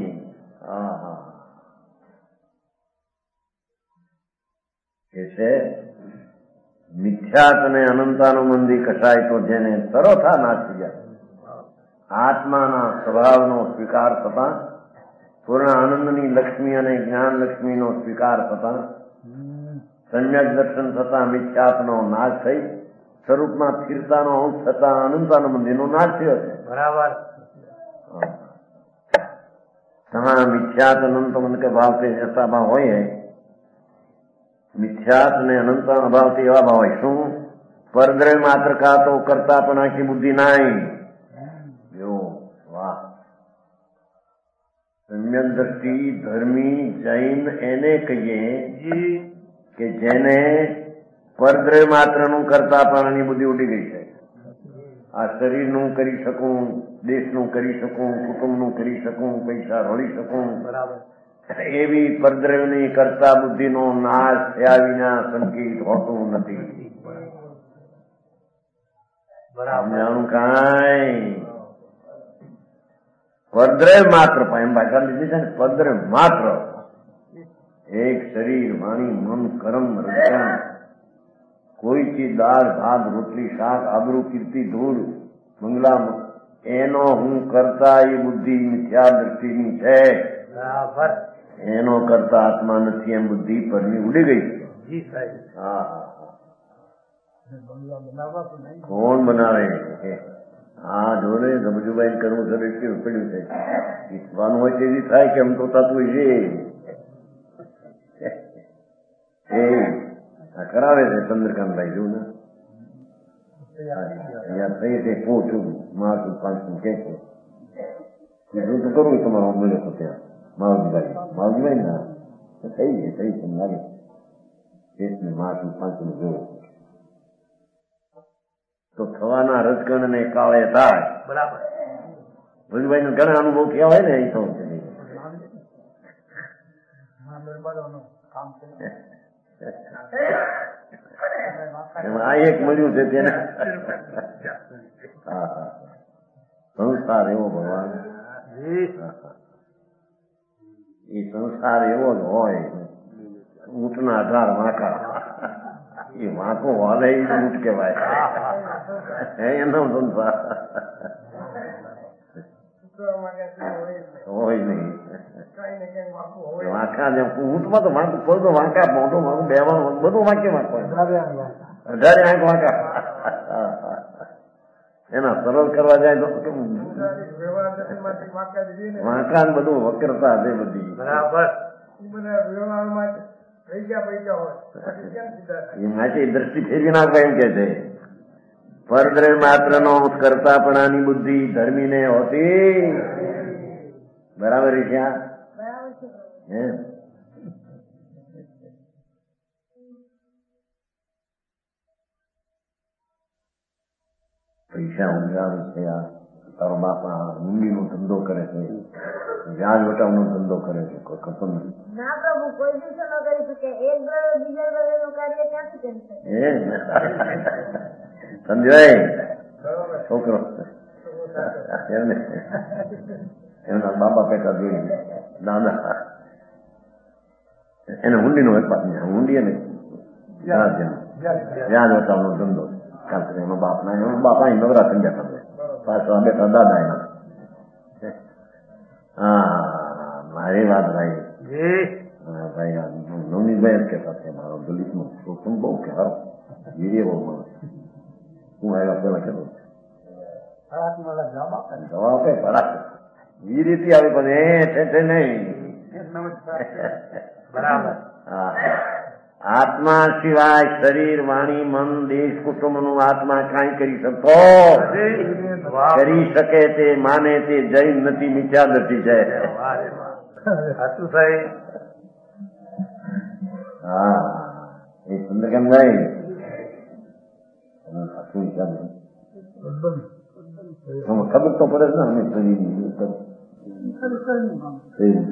S2: કે છે મિથ્યાત અને અનંતાનુબંધી કસાય તો જેને તરથા નાસી ગયા આત્માના સ્વભાવનો સ્વીકાર થતા, પૂર્ણ આનંદની લક્ષ્મી અને જ્ઞાન લક્ષ્મીનો સ્વીકાર થતા, સમ્યક દર્શન થતા મિથ્યાતનો નાશ થઈ સ્વરૂપમાં સ્થિરતાનો અંશ થતા અનંતાનુબંધીનો નાશ થયો છે.
S3: બરાબર.
S2: હા મિથ્યાત અનંત મન કે ભાવ તે જતા ભાવ હોય, મિથ્યાત ને અનંત અભાવથી એવા ભાવ હોય. શું પરદ્રવ્ય માત્ર કા તો કરતા પણ આખી બુદ્ધિ નાઈ. વાહ સમ્યક દ્રષ્ટિ ધર્મી જૈન એને કહીએ કે જેને પરદ્રવ્ય માત્ર નું કરતા પણ એની બુદ્ધિ ઉડી ગઈ છે. આ શરીરનું કરી શકું, દેશનું કરી શકું, કુટુંબનું કરી શકું, પૈસા રોળી શકું, એવી પરદ્રવ્યની કરતા બુદ્ધિનો નાશ થયા વિના સંકિત હોતું નથી. જાણું કાંઈ પરદ્રવ્ય માત્ર એમ ભાષા લીધી છે ને, પરદ્રવ્ય માત્ર એક શરીર વાણી મન કર્મ રચન કોઈથી દાળ ભાત રોટલી શાક આબરૂ કીર્તિ ધૂળ મંગલા એનો હું કરતા એ બુદ્ધિ મિથ્યા દ્રષ્ટિની છે. એનો કરતા આત્મા નથી એમ બુદ્ધિ પરની ઉડી ગઈ. કોણ બનાવે? હા જો ને ગમજુભાઈ કરવું સર એટલું પડ્યું છે. ઈચ્છવાનું હોય તેવી થાય કે એમ તો થતું છે. કરાવે છે ચંદ્રકાંતભાઈ જોવું ને અહીંયા થઈ છે પોચું મારું 500 કે છે બીજું તો કરવું તમારો મળ્યો તો ત્યાં માવજીભાઈ ના થઈ છે થઈ છે લાગે દેશને મારું 500 જોયું તો થવાના રજગણ ને કાળે થાય.
S3: બરાબર.
S2: ભુજભાઈ ને ઘણા અનુભવ થયા હોય ને એ તો આ એક મળ્યું છે તેને સંસાર એવો ભગવાન એ સંસાર એવો જ હોય ઊંટના 18 વાંકા એ વાંકો વાલે એ ઊંટ કહેવાય એનો સંસાર હોય નહીં. વાંકા જેમ ઊંટમાં તો વાંક પગ વાંકા મોઢું વાંકું બેવાનું બધું વાંકે વાંકો 18 આંખ વાંકા. એના સરળ કરવા જાય તો વાંકા બધું વક્રતા છે બધી. બરાબર. એ માટે દ્રષ્ટિ ફેરવી નાખવા એમ કે છે પરદ્રવ્ય માત્ર નો કરતાપણાની બુદ્ધિ ધર્મીને હોતી. બરાબર છે. પૈસા ઊંઘાડું છે. આ તારો બાપા ઊંડીનો ધંધો કરે છે, વ્યાજ વટાવનો ધંધો કરે છે. કોઈ ખતો નથી.
S4: ના પ્રભુ, કોઈ દિવસે ન કરી શકે. એક દ્રવ્ય બીજા દ્રવ્યનું કાર્ય ક્યાંથી કરી શકે?
S2: સમજાય છોકરો એમના બાપા પેટા જોઈ દાદા એને ઊંડીનો વેપાર ઊંડી અને વ્યાજ વટાવનો ધંધો ચાલશે. એનો બાપા અહીં નવરા થઈ ગયા તમે પાછળ બેઠા દાદા એના. હા મારી વાત ભાઈ ભાઈ નવનીતભાઈ જ કહેતા છે મારો દલિતનો શોષણ બહુ કે હારો વીર્ય બહુ મળે. હું આવ્યા પેલા કહેતો જવાબ આપે ભરાક વીર્યથી આવે પણ નહીં. બરાબર. હા આત્મા સિવાય શરીર વાણી મન દેશ કુટુંબનું આત્મા કાંઈ કરી શકતો કરી શકે તે માને તે જૈન નથી મિથ્યા નથી છે. હા એ ચંદ્રકાંતભાઈ સાચું વિચાર ખબર તો પડે ને અમે શરીર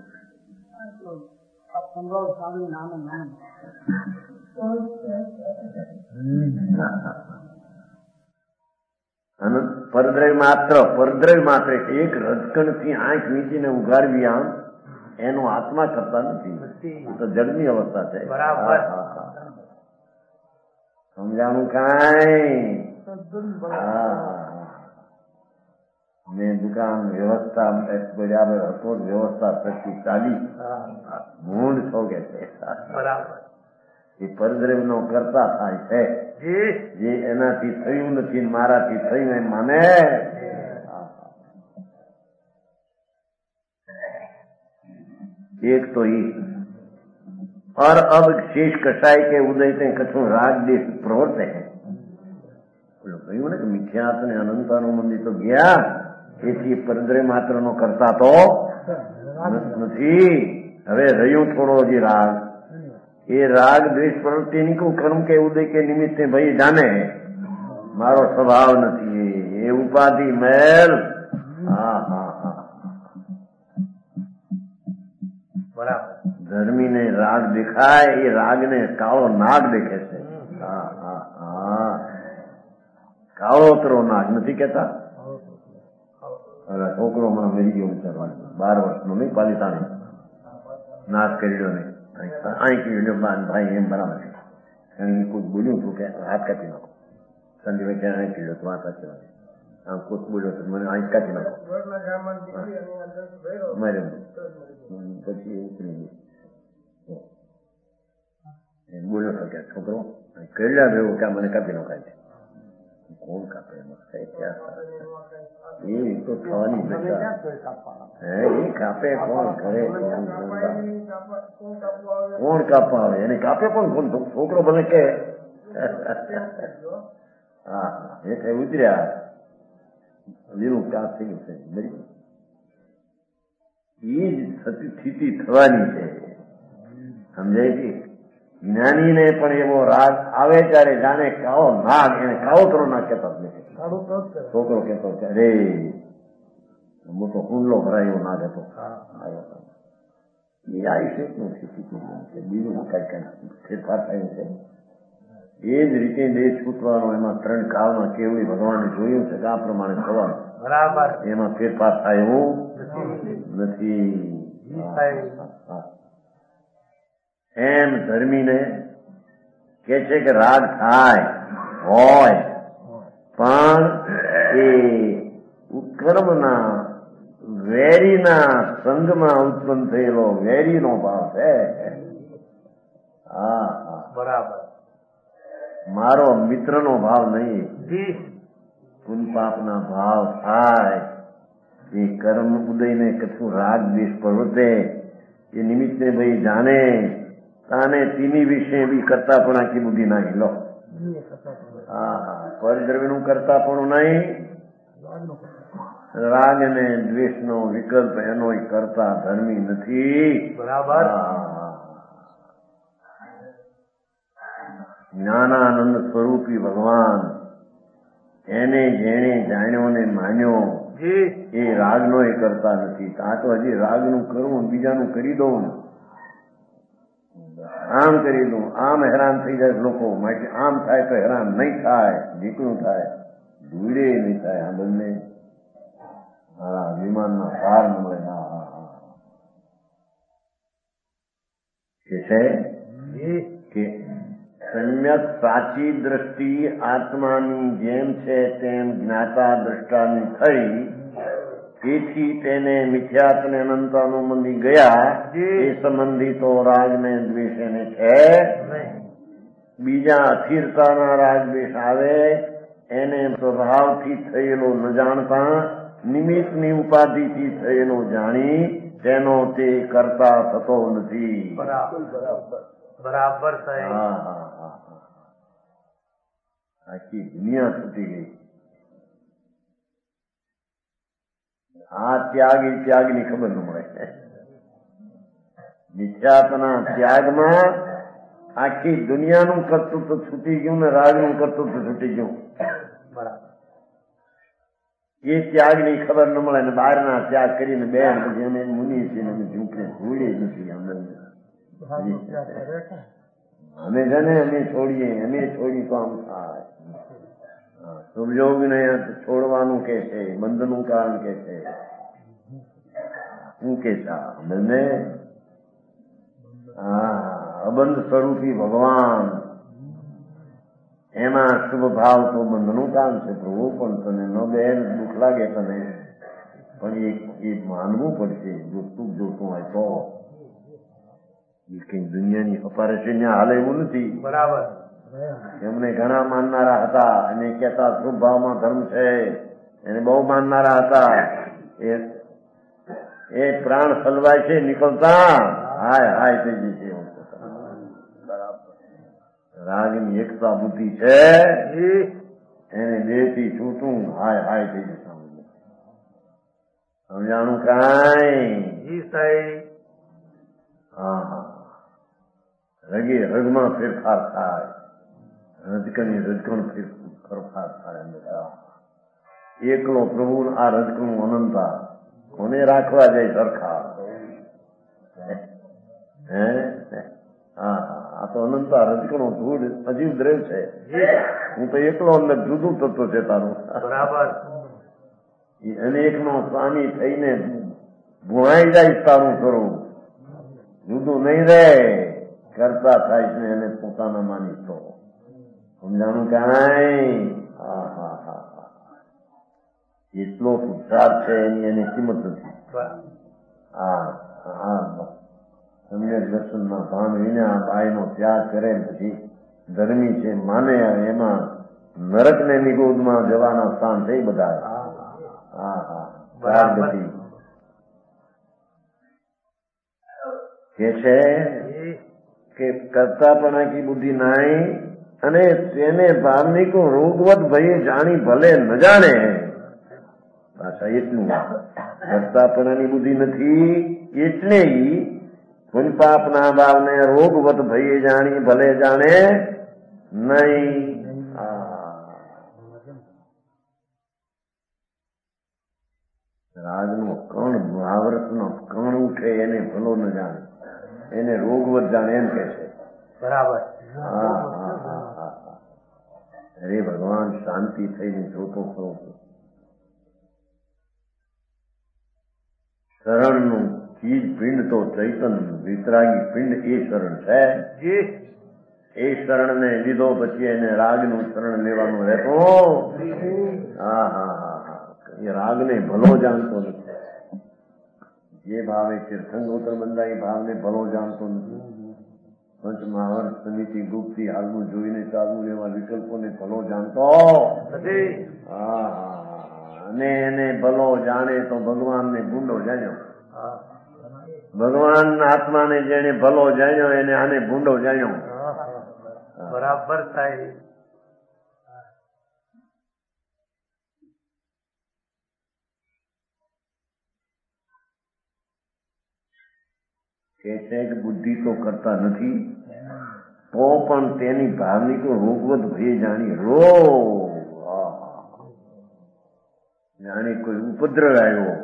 S2: પરદ્રવ્ય માત્ર એક રજકણ થી આંખ વીંચીને ઉગાડવી આમ એનો આત્મા કરતા નથી. તો જડની અવસ્થા છે. બરાબર. સમજાણું કાંઈ? મેં દુકાન વ્યવસ્થા બરાબર હતો વ્યવસ્થા થતી ચાલી મૂળ છો કે છે. બરાબર. એ પરદ્રવ્ય નો કરતા થાય છે જે એનાથી થયું નથી મારાથી થયું એમ માને. एक तो ये और अब शेष कषाय के उदय से कछु राग देश प्रवृत्त है. કહ્યું ને કે મિથ્યાત ને અનંતાનો મંદિર તો ગયા એથી પરદ્રવ્ય માત્ર નો કરતા તો નથી. હવે રહ્યું થોડો હજી રાગ. એ રાગ દ્વેષ પ્રવૃત્તિ ની કર્મ કે ઉદય કે નિમિત્તે ભાઈ જાણે મારો સ્વભાવ નથી એ ઉપાધિ મેલ. હા હા હા બરાબર. ધર્મીને રાગ દેખાય એ રાગને કાળો નાગ દેખે છે. હા હા હા કાળોતરો નાગ નથી કેતા. છોકરો મને મરી ગયો વિચારવાનું 12 વર્ષનો નહીં પાલિતાણી નાશ કર્યો નહીં અહીં કર્યો ભાઈ એમ બરાબર છે. કોઈ બોલ્યું હતું કે હાથ કાપી નાખો. સંજયભાઈ ક્યાં અહીં કર્યો તો વાત સાચી વાત. આમ કોઈ બોલ્યો તો મને અહીં કાપી નાખો મારે પછી ઉતરી ગયું બોલ્યો તો કે છોકરો કર્યા ભેગું કે મને કાપી નાખાય છે. કોણ કાપે એ તો થવાની એ કાપે કોણ કરે કોણ કાપવા આવે એને કાપે પણ કોણ છોકરો ભલે કે હા એ ઉતર્યા લીલું કાપ થઈ ગયું છે. એ જ સ્થિતિ થવાની છે. સમજાય છે. જ્ઞાનીને પણ એવો રાગ આવે ત્યારે જાણે કાળો નાગ એને કાળોતરો નાગ કહેતા છોકરો કહેતો કે અરે મોટો કુંડલો ભરાય એવો નાગ હતો. એ આયુષ્યનું સ્થિતિ છે. બીજું કઈ ફેરફાર થયું છે. એ જ રીતે દેશ છૂટવાનો એમાં 3 કાળમાં કેવડી ભગવાને જોયું છે કે આ પ્રમાણે થવાનું. બરાબર. એમાં ફેરફાર થાય એવું નથી. એમ ધર્મીને કે છે કે રાગ થાય હોય પણ એ ઉત્કર્મના વેરીના સંગમાં ઉત્પન્ન થયેલો વેરીનો ભાવ છે. હા
S3: બરાબર.
S2: મારો મિત્રનો ભાવ નહીં. પુન પાપના ભાવ થાય એ કર્મ ઉદયને કશું રાગ દ્વેષ પ્રવૃત્તે એ નિમિત્તે ભાઈ જાણે તાને તીની વિશે બી કરતા પણ આખી બુદ્ધિ નાખી લો. હા પરિદ્રવ્યનું કરતા પણ નહીં, રાગ અને દ્વેષનો વિકલ્પ એનો કરતા ધર્મી નથી.
S3: બરાબર.
S2: જ્ઞાનાનંદ સ્વરૂપી ભગવાન એને જેણે જાણ્યો ને માન્યો એ રાગનો એ કરતા નથી. આ તો હજી રાગનું કરવું બીજાનું કરી દઉં, આમ કરી દઉં, આમ હેરાન થઈ જાય લોકો માટે, આમ થાય તો હેરાન નહીં થાય, નીકળું થાય, ધૂળે નહીં થાય. આ બંને મારા વિમાનના પાર ન મળે. કે સમ્યક સાચી દ્રષ્ટિ આત્માની જેમ છે તેમ જ્ઞાતા દ્રષ્ટાની થઈ, તેથી તેને મિથ્યાત્ને અનંત અનુમંદી ગયા. એ સંબંધી તો રાગ ને દ્વેષ એને છે. બીજા અસ્થિરતાના રાગ દ્વેષ આવે એને સ્વભાવથી થયેલો ન જાણતા નિમિત્તની ઉપાધિથી થયેલો જાણી તેનો તે કરતા થતો નથી.
S3: બરાબર સાહેબ.
S2: આખી દુનિયા છૂટી ગઈ. આ ત્યાગ એ ત્યાગની ખબર ન મળે. મિથ્યાત્વના ત્યાગમાં આખી દુનિયાનું કર્તૃત્વ છૂટી ગયું ને રાગનું કર્તૃત્વ છૂટી ગયું.
S3: બરાબર.
S2: એ ત્યાગની ખબર ન મળે ને બહારના ત્યાગ કરીને બે પછી અમે મુનિ છીએ અમે ઝૂંપડે ભૂલી નથી. અમે જાણે અમે છોડી તો આમ થાય. સુભયોગને છોડવાનું કે છે, બંધનું કારણ કે છે. શું કે છે બંને? અબંધ સ્વરૂપી ભગવાન એમાં શુભ ભાવ તો બંધનું કામ છે પ્રભુ. પણ તને ન બે દુઃખ લાગે તને, પણ એ માનવું પડશે. જો તું જોતું હોય તો કઈ દુનિયાની અપારે છે ત્યાં હાલે એવું નથી.
S3: બરાબર.
S2: એમને ઘણા માનનારા હતા અને કહેતા શુભ ભાવમાં ધર્મ છે, એને બહુ માનનારા હતા. એ પ્રાણ સલવાય છે નીકળતા હાય હાય થઈ જશે. રાગની એકતા બુદ્ધિ છે એને દેહથી છૂટું હાય હાય થઈ જશે. સમજાણું કાંઈ? રગે રગમાં ફેરફાર થાય, રજકણી રજકણ ફેરફાર થાય. એકલો પ્રભુ આ રજકણું અનંતા કોને રાખવા જાય સરખા? આ તો અનંતા રજકણો ધૂળ અજીવ દ્રવ છે. હું તો એકલો અંદર જુદું તત્વ છે તારું.
S3: બરાબર.
S2: અનેકનો સ્વામી થઈને ભુણાઈ જાય તારું કરું, જુદું નહીં રહે, કરતા થાય છે એને પોતાના માની તો. સમજાણું કાંઈ? એટલો પુરુષાર્થ છે એની કિંમત નથી. સમ્યક દર્શનના ભાન વિના બાયનો ત્યાગ કરે પછી ધર્મી છે માને એમાં નરક ને નિગોદમાં જવાના સ્થાન છે બધા. કે છે કે કરતાપણા કી બુદ્ધિ નાઈ અને તેને ભાવનિકો રોગવત ભયે જાણી ભલે ન જાણે. પાછા એટલું કરતાપણાની બુદ્ધિ નથી એટલે પુન પાપના ભાવને રોગવત ભયે જાણી ભલે જાણે નહીં. રાજનો કણ મહાવરતનો કણ ઉઠે એને ભલો ન જાણે, એને રોગવત જાણે એમ કે છે.
S3: બરાબર.
S2: અરે ભગવાન શાંતિ થઈને જોતો ખરો. શરણનું ચીજ પિંડ તો ચૈતન વિતરાગી પિંડ એ શરણ છે. એ શરણને લીધો પછી એને રાગનું શરણ લેવાનું રહેતું. હા હા હા હા, એ રાગને ભલો જાણતો નથી. જે ભાવે તીર્થંકર બંધા એ ભાવને ભલો જાણતો નથી. પંચ મહાવર્ત સમિતિ ગુપ્તી હાલનું જોઈને ચાલવું એવા વિકલ્પોને ભલો જાણતો
S3: નથી.
S2: હા હા હા, અને એને ભલો જાણે તો ભગવાનને ભૂંડો જાણ્યો. ભગવાન આત્માને જેને ભલો જાણ્યો એને આને ભૂંડો જાણ્યો.
S3: બરાબર થાય.
S2: કે છે કે બુદ્ધિ તો કરતા નથી, તો પણ તેની ભાવની તો રોગવત ભય જાણી. રોગ જાણે કોઈ ઉપદ્રવ આવ્યો,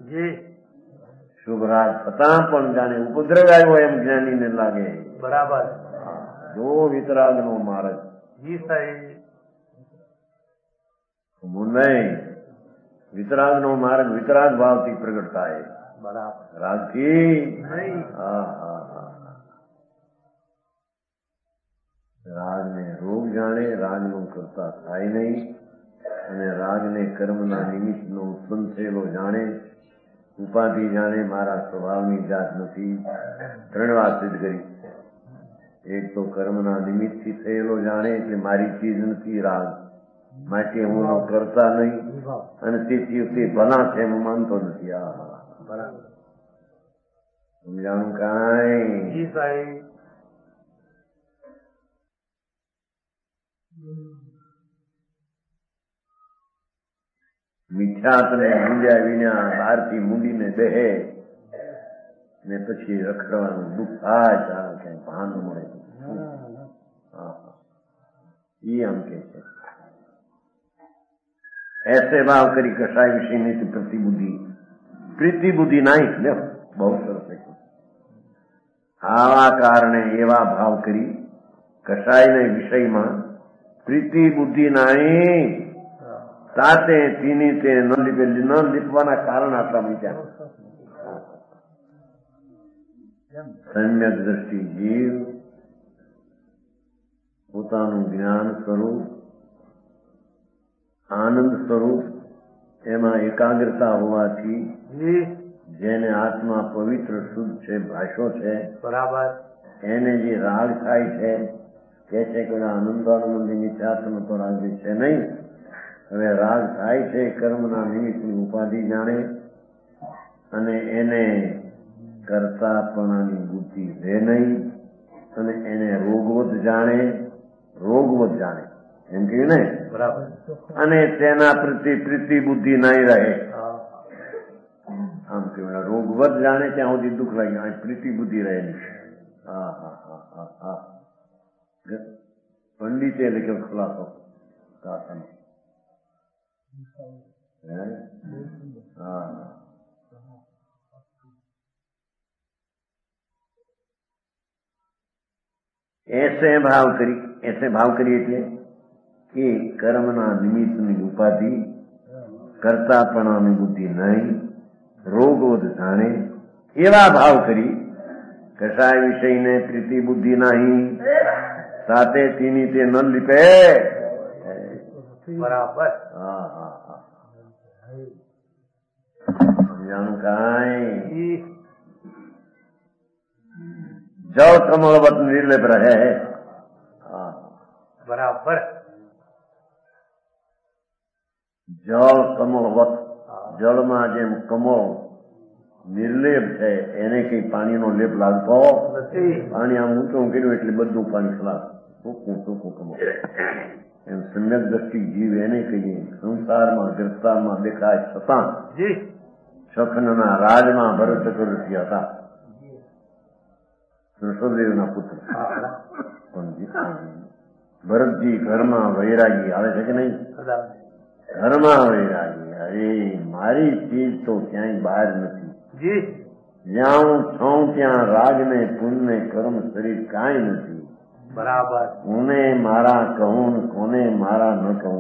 S2: શુભ રાગ થતા પણ જાણે ઉપદ્રવ આવ્યો એમ જ્ઞાનીને લાગે.
S3: બરાબર.
S2: જો વિતરાગ નો માર્ગ
S3: જી સાહેબ.
S2: નહીં, વિતરાગ નો માર્ગ વિતરાગ ભાવથી પ્રગટ થાય.
S3: બરાબર.
S2: રાગથી
S3: નહીં.
S2: હા હા હા, રાગને રોગ જાણે, રાગનો કરતા થાય નહીં, અને રાગને કર્મના નિમિત્તનો ઉત્પન્ન થયેલો જાણે, ઉપાધિ જાણે મારા સ્વભાવની જાત નથી. 3 વાત સિદ્ધ કરી. એક તો કર્મના નિમિત્તથી થયેલો જાણે એટલે મારી ચીજ નથી રાગ, માટે હું એનો કરતા નહીં, અને તેથી તે ભલા છે એમ માનતો નથી. સમજાણું કાંઈ? મિથ્યાતને મૂંડ્યા વિના બહારથી મૂંડીને બેહે ને પછી રખડવાનું દુઃખ થાય, ચાલે કઈ ભાન મળે. આમ કે છે ऐसे भाव કરી કસાય વિષયની પ્રતિબુદ્ધિ, પ્રીતિ બુદ્ધિ નહીં લે. બહુ સરસ. આવા કારણે એવા ભાવ કરી કસાયને વિષયમાં પ્રીતિ બુદ્ધિ નહીં, તાતે તેની તે ન લીપેલી, ન લીપવાના કારણ આટલા મૂક્યા. સમ્યક દ્રષ્ટિ જીવ પોતાનું જ્ઞાન સ્વરૂપ, આનંદ સ્વરૂપ, એમાં એકાગ્રતા હોવાથી જેને આત્મા પવિત્ર શુદ્ધ છે, ભાષો છે, બરાબર, એને જે રાગ થાય છે કે છે કે આનંદાનંદી મિથ્યાત્મ તો રાગ છે નહીં. હવે રાગ થાય છે કર્મના નિમિત્તની ઉપાધિ જાણે, અને એને કરતાપણાની બુદ્ધિ રહે નહીં, અને એને રોગવત જાણે, રોગવત જાણે એમ કહ્યું ને. બરાબર. અને તેના પ્રત્યે પ્રીતિ બુદ્ધિ નહીં રહે. આમ કેવાય રોગવત જાણે ત્યાં સુધી દુઃખ લાગ્યું, પ્રીતિ બુદ્ધિ રહેલી. હા હા હા હા હા, પંડિતે લખ્યો ખુલાસો. ऐसे भाव કરી એટલે કે કર્મના નિમિત્તની ઉપાધિ, કરતાપણાની બુદ્ધિ નહીં, રોગવત જાણે એવા ભાવ કરી કસાય વિષયને પ્રીતિ બુદ્ધિ નહીં, સાથે તેની તે ન લીપે. બરાબર. હા હા હા, સમજાણું કાંઈ? જળ કમળવત નિર્લેપ રહે. બરાબર. જળ કમળવત, જળમાં જેમ કમળ નિર્લેપ છે, એને કઈ પાણીનો લેપ લાગતો નથી. પાણી આમ ઊંચું કર્યું એટલે બધું પાણી ખલાસ, ટૂંકું કમળ. એમ સમ્યક દ્રષ્ટિ જીવ એને કહીએ સંસારમાં ગ્રસ્તામાં દેખાય છતાં શખનના રાજમાં ભરત ચતુર્થી હતા, કૃષ્ણદેવના પુત્ર. ભરતજી ઘરમાં વૈરાગી આવે છે કે નહીં? ઘરમાં વૈરાગી. અરે મારી ચીજ તો ક્યાંય બહાર નથી. જ્યાં હું છું ત્યાં રાગ ને પુણ્ય ને કર્મ શરીર કાંઈ નથી. બરાબર. કોને મારા કહું, કોને મારા ન કહું.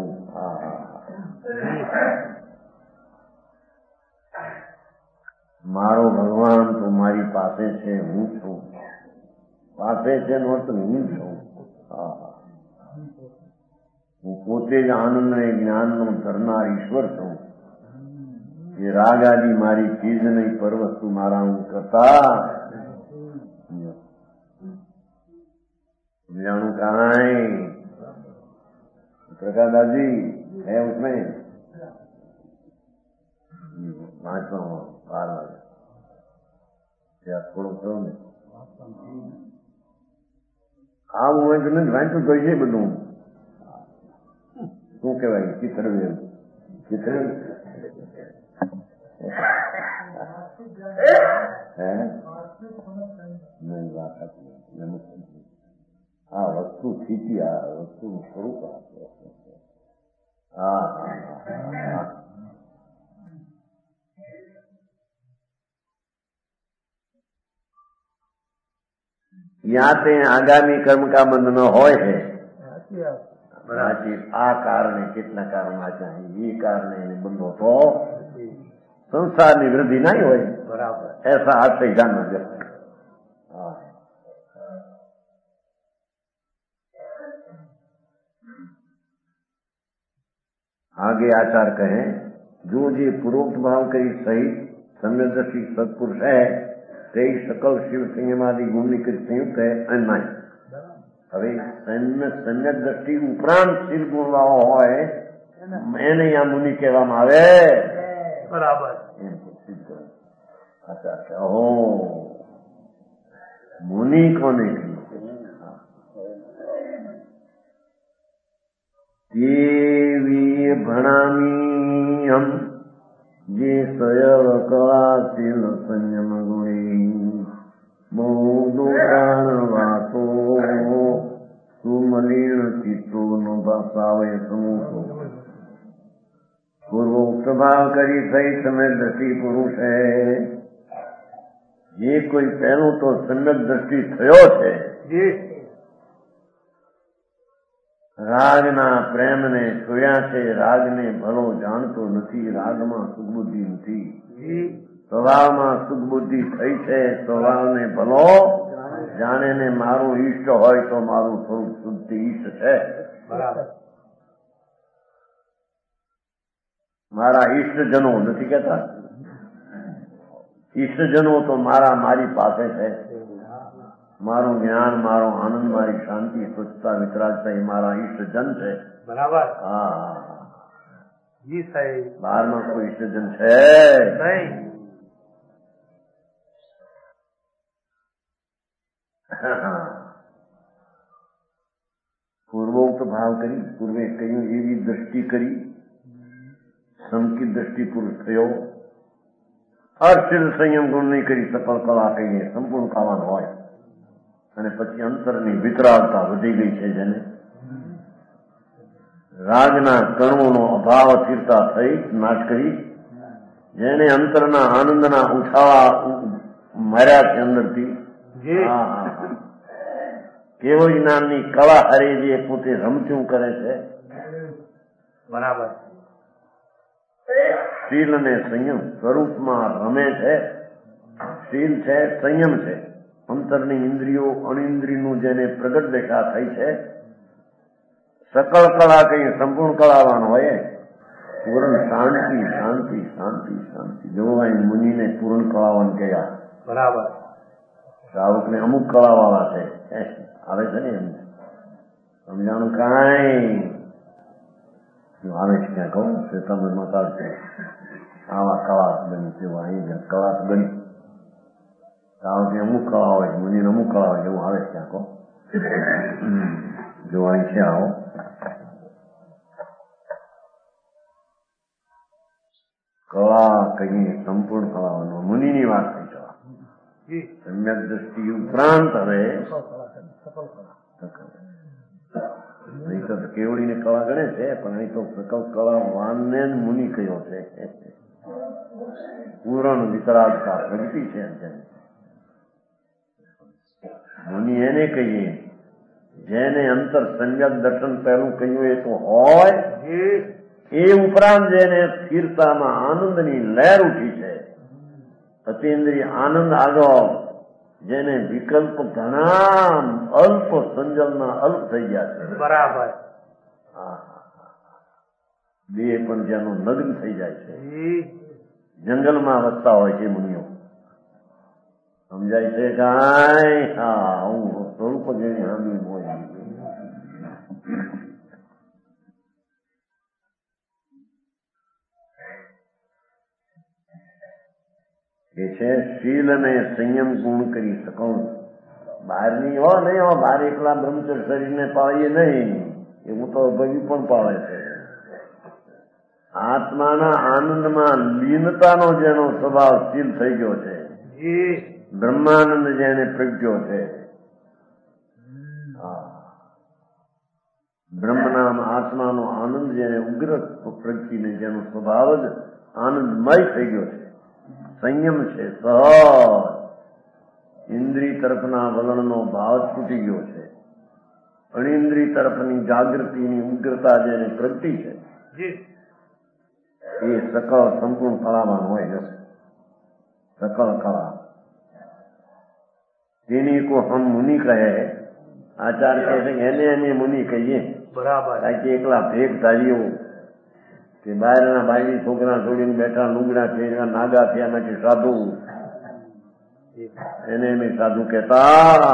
S2: મારો ભગવાન તો મારી પાસે છે, હું છું. પાસે છે નો તો હું છું. હું પોતે જ આનંદ અને જ્ઞાનનો ધરનાર ઈશ્વર છું. એ રાગ આદિ મારી ચીજ નહીં, પર વસ્તુ મારા હું કરતા जाणू कहाँ है. प्रकाश दादी है उसमें 5 12 क्या थोड़ो करो ने આ મોમેન્ટ ને વાંચું કઈ છે બધું શું કહેવાય ચિત્ર ચિત્ર હે નહીં વાત આ વસ્તુ સ્થિતિ આ વસ્તુનું સ્વરૂપ यहाँ पे आगामी कर्म का बंध न હોય છે. આ કારણે કેટલા કારણ चाहिए ये कारण એને બંધો તો સંસારની વૃદ્ધિ નહીં હોય. બરાબર ऐसा आज से जानना जरूर. आगे आचार कहें जो जे पूर्वोक्त भाव करी सहित सम्यदर्शी सत्पुरुष है ते सकल शिव संयमादि गुण संयुक्त है अन्य. હવે સમ્યક દ્રષ્ટિ ઉપરાંત શીલ ગુણ વાળો હોય એને આ મુનિ કહેવામાં આવે. બરાબર. ઓહો મુનિ કોને देवी भणामी हम जे सयल कलाशील संयम गुणी बहु प्राण वासो सुमलिन चित्तो न बसावे समूहो पूर्वोक्त भाव करी सही समय दृष्टि पुरुष है. ये कोई पहलू तो सम्यक दृष्टि थयो छे. રાગના પ્રેમને છોડ્યા છે. રાગને ભલો જાણતો નથી. રાગમાં સુખબુદ્ધિ નથી. સ્વભાવમાં સુખબુદ્ધિ થઈ છે. સ્વભાવને ભલો જાણે ને મારું ઈષ્ટ હોય તો મારું સ્વરૂપ શુદ્ધ ઈષ્ટ છે. મારા ઈષ્ટજનો નથી કહેતા. ઈષ્ટજનો તો મારી પાસે છે. મારું જ્ઞાન, મારો આનંદ, મારી શાંતિ, સ્વચ્છતા, વિતરાગતા એ મારા ઈષ્ટજન છે. બરાબર. હા જી સાહેબ. બહારમાં કોઈ ઈષ્ટજન છે નહીં. પૂર્વોક્ત ભાવ કરી પૂર્વે કહ્યું એવી દ્રષ્ટિ કરી સમકી દ્રષ્ટિ પુરુષ થયો. અર્થિલ સંયમ ગુણ નહીં કરી સફળ કલા કહીએ સંપૂર્ણ કલાનો હોય અને પછી અંતરની વિતરાગતા વધી ગઈ છે. જેને રાગના કણોનો અભાવ સ્થિરતા થઈ નાશ કરી જેને અંતરના આનંદના ઉછાળા માર્યા છે અંદરથી. કેવો જ્ઞાનની કળા હરે જે પોતે રમતું કરે છે. બરાબર. શીલ અને સંયમ સ્વરૂપમાં રમે છે. શીલ છે, સંયમ છે. અંતરની ઇન્દ્રિયો અણિન્દ્રિયનું જેને પ્રગટ દેખા થઈ છે. સકળ કળા કઈ સંપૂર્ણ કળાવાન હોય પૂર્ણ શાંતિ શાંતિ શાંતિ શાંતિ. જોવા મુનિને પૂર્ણ કળાવાન કહ્યા. બરાબર. શ્રાવકને અમુક કળાવાળા છે આવે છે ને એમ સમજાણું કાંઈ આવે છે ક્યાં કહું શ્વેતાંબરમાં કાઢશે આવા કળા બની તેવા અહીં કળા બની શ્રાવકને અમુક કળા હોય મુનિને અમુક કળા હોય એવું આવે છે કહો જો અહીં છે આવો કળા કહીએ સંપૂર્ણ કળાઓનો મુનિની વાત થઈ છે. સમ્યક દ્રષ્ટિ ઉપરાંત હવે નહીં તો કેવડીને કળા ગણે છે પણ અહીં તો સકલ કળાવાનને જ મુનિ કયો છે. પૂરણ વિતરાગતા પ્રગતિ છે. મુનિ એને કહીએ જેને અંતર સમ્યક દર્શન પહેલું કહ્યું એ તો હોય એ ઉપરાંત જેને સ્થિરતામાં આનંદની લહેર ઉઠી છે. અતિન્દ્રિય આનંદ આગળ જેને વિકલ્પ ઘણા અલ્પ સંજલના અલ્પ થઈ ગયા છે.
S3: બરાબર.
S2: બે પણ જેનો લગ્ન થઈ જાય છે, જંગલમાં વસતા હોય છે મુનિઓ. સમજાય છે કાંઈ? હા, હું સ્વરૂપ જેની હામી હોય. એ છે શીલ અને સંયમ ગુણ કરી શકો. બહારની હો નહીં હો, બહાર એકલા બ્રહ્મચર્ય શરીરને પાળીએ નહીં, એવું તો ભગી પણ પાળે છે. આત્માના આનંદમાં લીનતાનો જેનો સ્વભાવ શીલ થઈ ગયો છે, બ્રહ્માનંદ જેને પ્રગટ્યો છે, બ્રહ્મનામ આત્માનો આનંદ જેને ઉગ્ર પ્રગટીને જેનો સ્વભાવ જ આનંદમય થઈ ગયો છે, સંયમ છે, સહજ ઇન્દ્રિય તરફના વલણનો ભાવ છૂટી ગયો છે, અણિન્દ્રિય તરફની જાગૃતિની ઉગ્રતા જેને પ્રગટી છે, એ સકળ સંપૂર્ણ કળામાં હોય છે. સકળ કળા તેની કો હમ મુનિ કહે. આચાર કહે છે એને અમે મુનિ કહીએ.
S3: બરાબર.
S2: કારણ એકલા ભેગ ધારીઓ કે બહારના બાયડી છોકરા છોડીને બેઠા લુગડા ફેરવા નાગા થયા નથી સાધુ, એને અમે સાધુ કહેતા.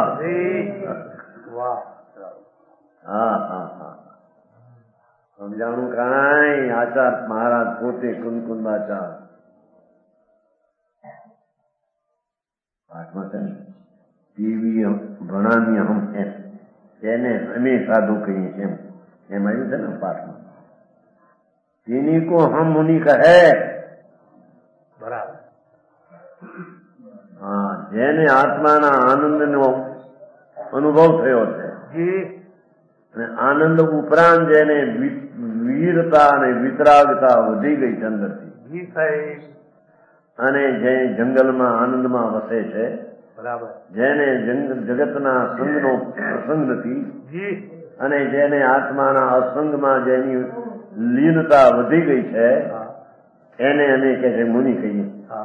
S2: હા હા હા, સમજાણું કાંઈ? આચાર મહારાજ પોતે કુંદકુંદાચાર પાઠમાં છે ને, ટીવી ભણાની હમ એને અમે સાધુ કહીએ એમ આવ્યું છે ને પાઠમાં. તેની કો હમ મુનિ કહે.
S3: બરાબર.
S2: હા, જેને આત્માના આનંદનો અનુભવ થયો છે, અને આનંદ ઉપરાંત જેને વીરતા અને વિતરાગતા વધી ગઈ છે અંદરથી, અને જે જંગલમાં આનંદમાં વસે છે,
S3: બરાબર,
S2: જેને જગતના સંગનો પ્રસંગ નથી, અને જેને આત્માના અસંગમાં જેની લીનતા વધી ગઈ છે, એને અમે કે છે મુનિ કહીએ.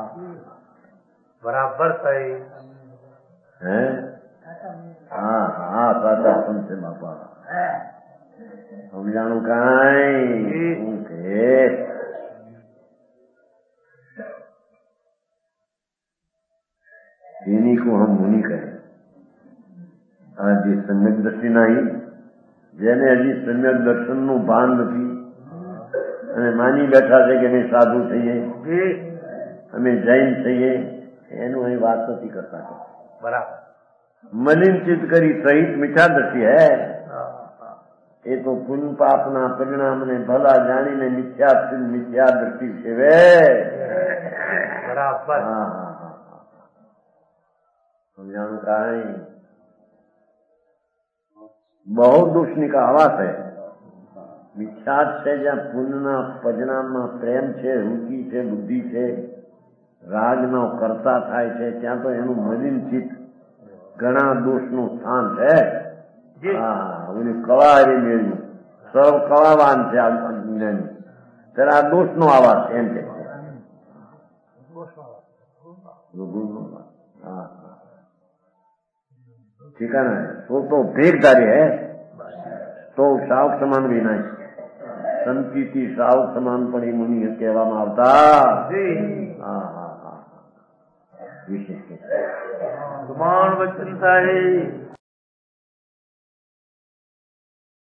S3: બરાબર થઈ.
S2: હે? હા હા, સાચા સંત છે બાપા. સમજાણું કાંઈ? શું કે તેની કો હમ મુનિ કહે. આ જે સમ્યક દ્રષ્ટિ નહીં, જેને હજી સમ્યક દર્શનનું ભાન નથી અને માની બેઠા છે કે અમે સાધુ થઈએ, અમે જૈન થઈએ, એનું અહીં વાત નથી કરતા.
S3: બરાબર.
S2: મલિન ચિત્ત કરી સહિત મીઠા દ્રષ્ટિ હે. એ તો પુન પાપના પરિણામને ભલા જાણીને મિથ્યા દ્રષ્ટિ સેવે.
S3: બરાબર.
S2: હા હા હા, समझाणु काई बहुत दुष्टनी का आवास है. मिथ्यात છે જ્યાં પુણ્યના પજનામાં પ્રેમ છે, રુચિ છે, બુદ્ધિ છે, રાગનો કરતા થાય છે, ત્યાં તો એનું મલિન ચિત્ત ઘણા દોષનું સ્થાન છે. હા, ઓલી કળારી મેળ્યું સર્વ કળાવાન છે આ જ્ઞાની, ત્યારે આ દોષનો આવાસ એમ કે છે. हाँ ठीक है ना. तो भेदधारी है तो शावक સમાન भी नहीं. संकीति शावक સમાન પણ એ મુનિ કહેવામાં આવતા. હા હા હા, વિશેષ કે
S3: ભગવાન વચન સાહેબ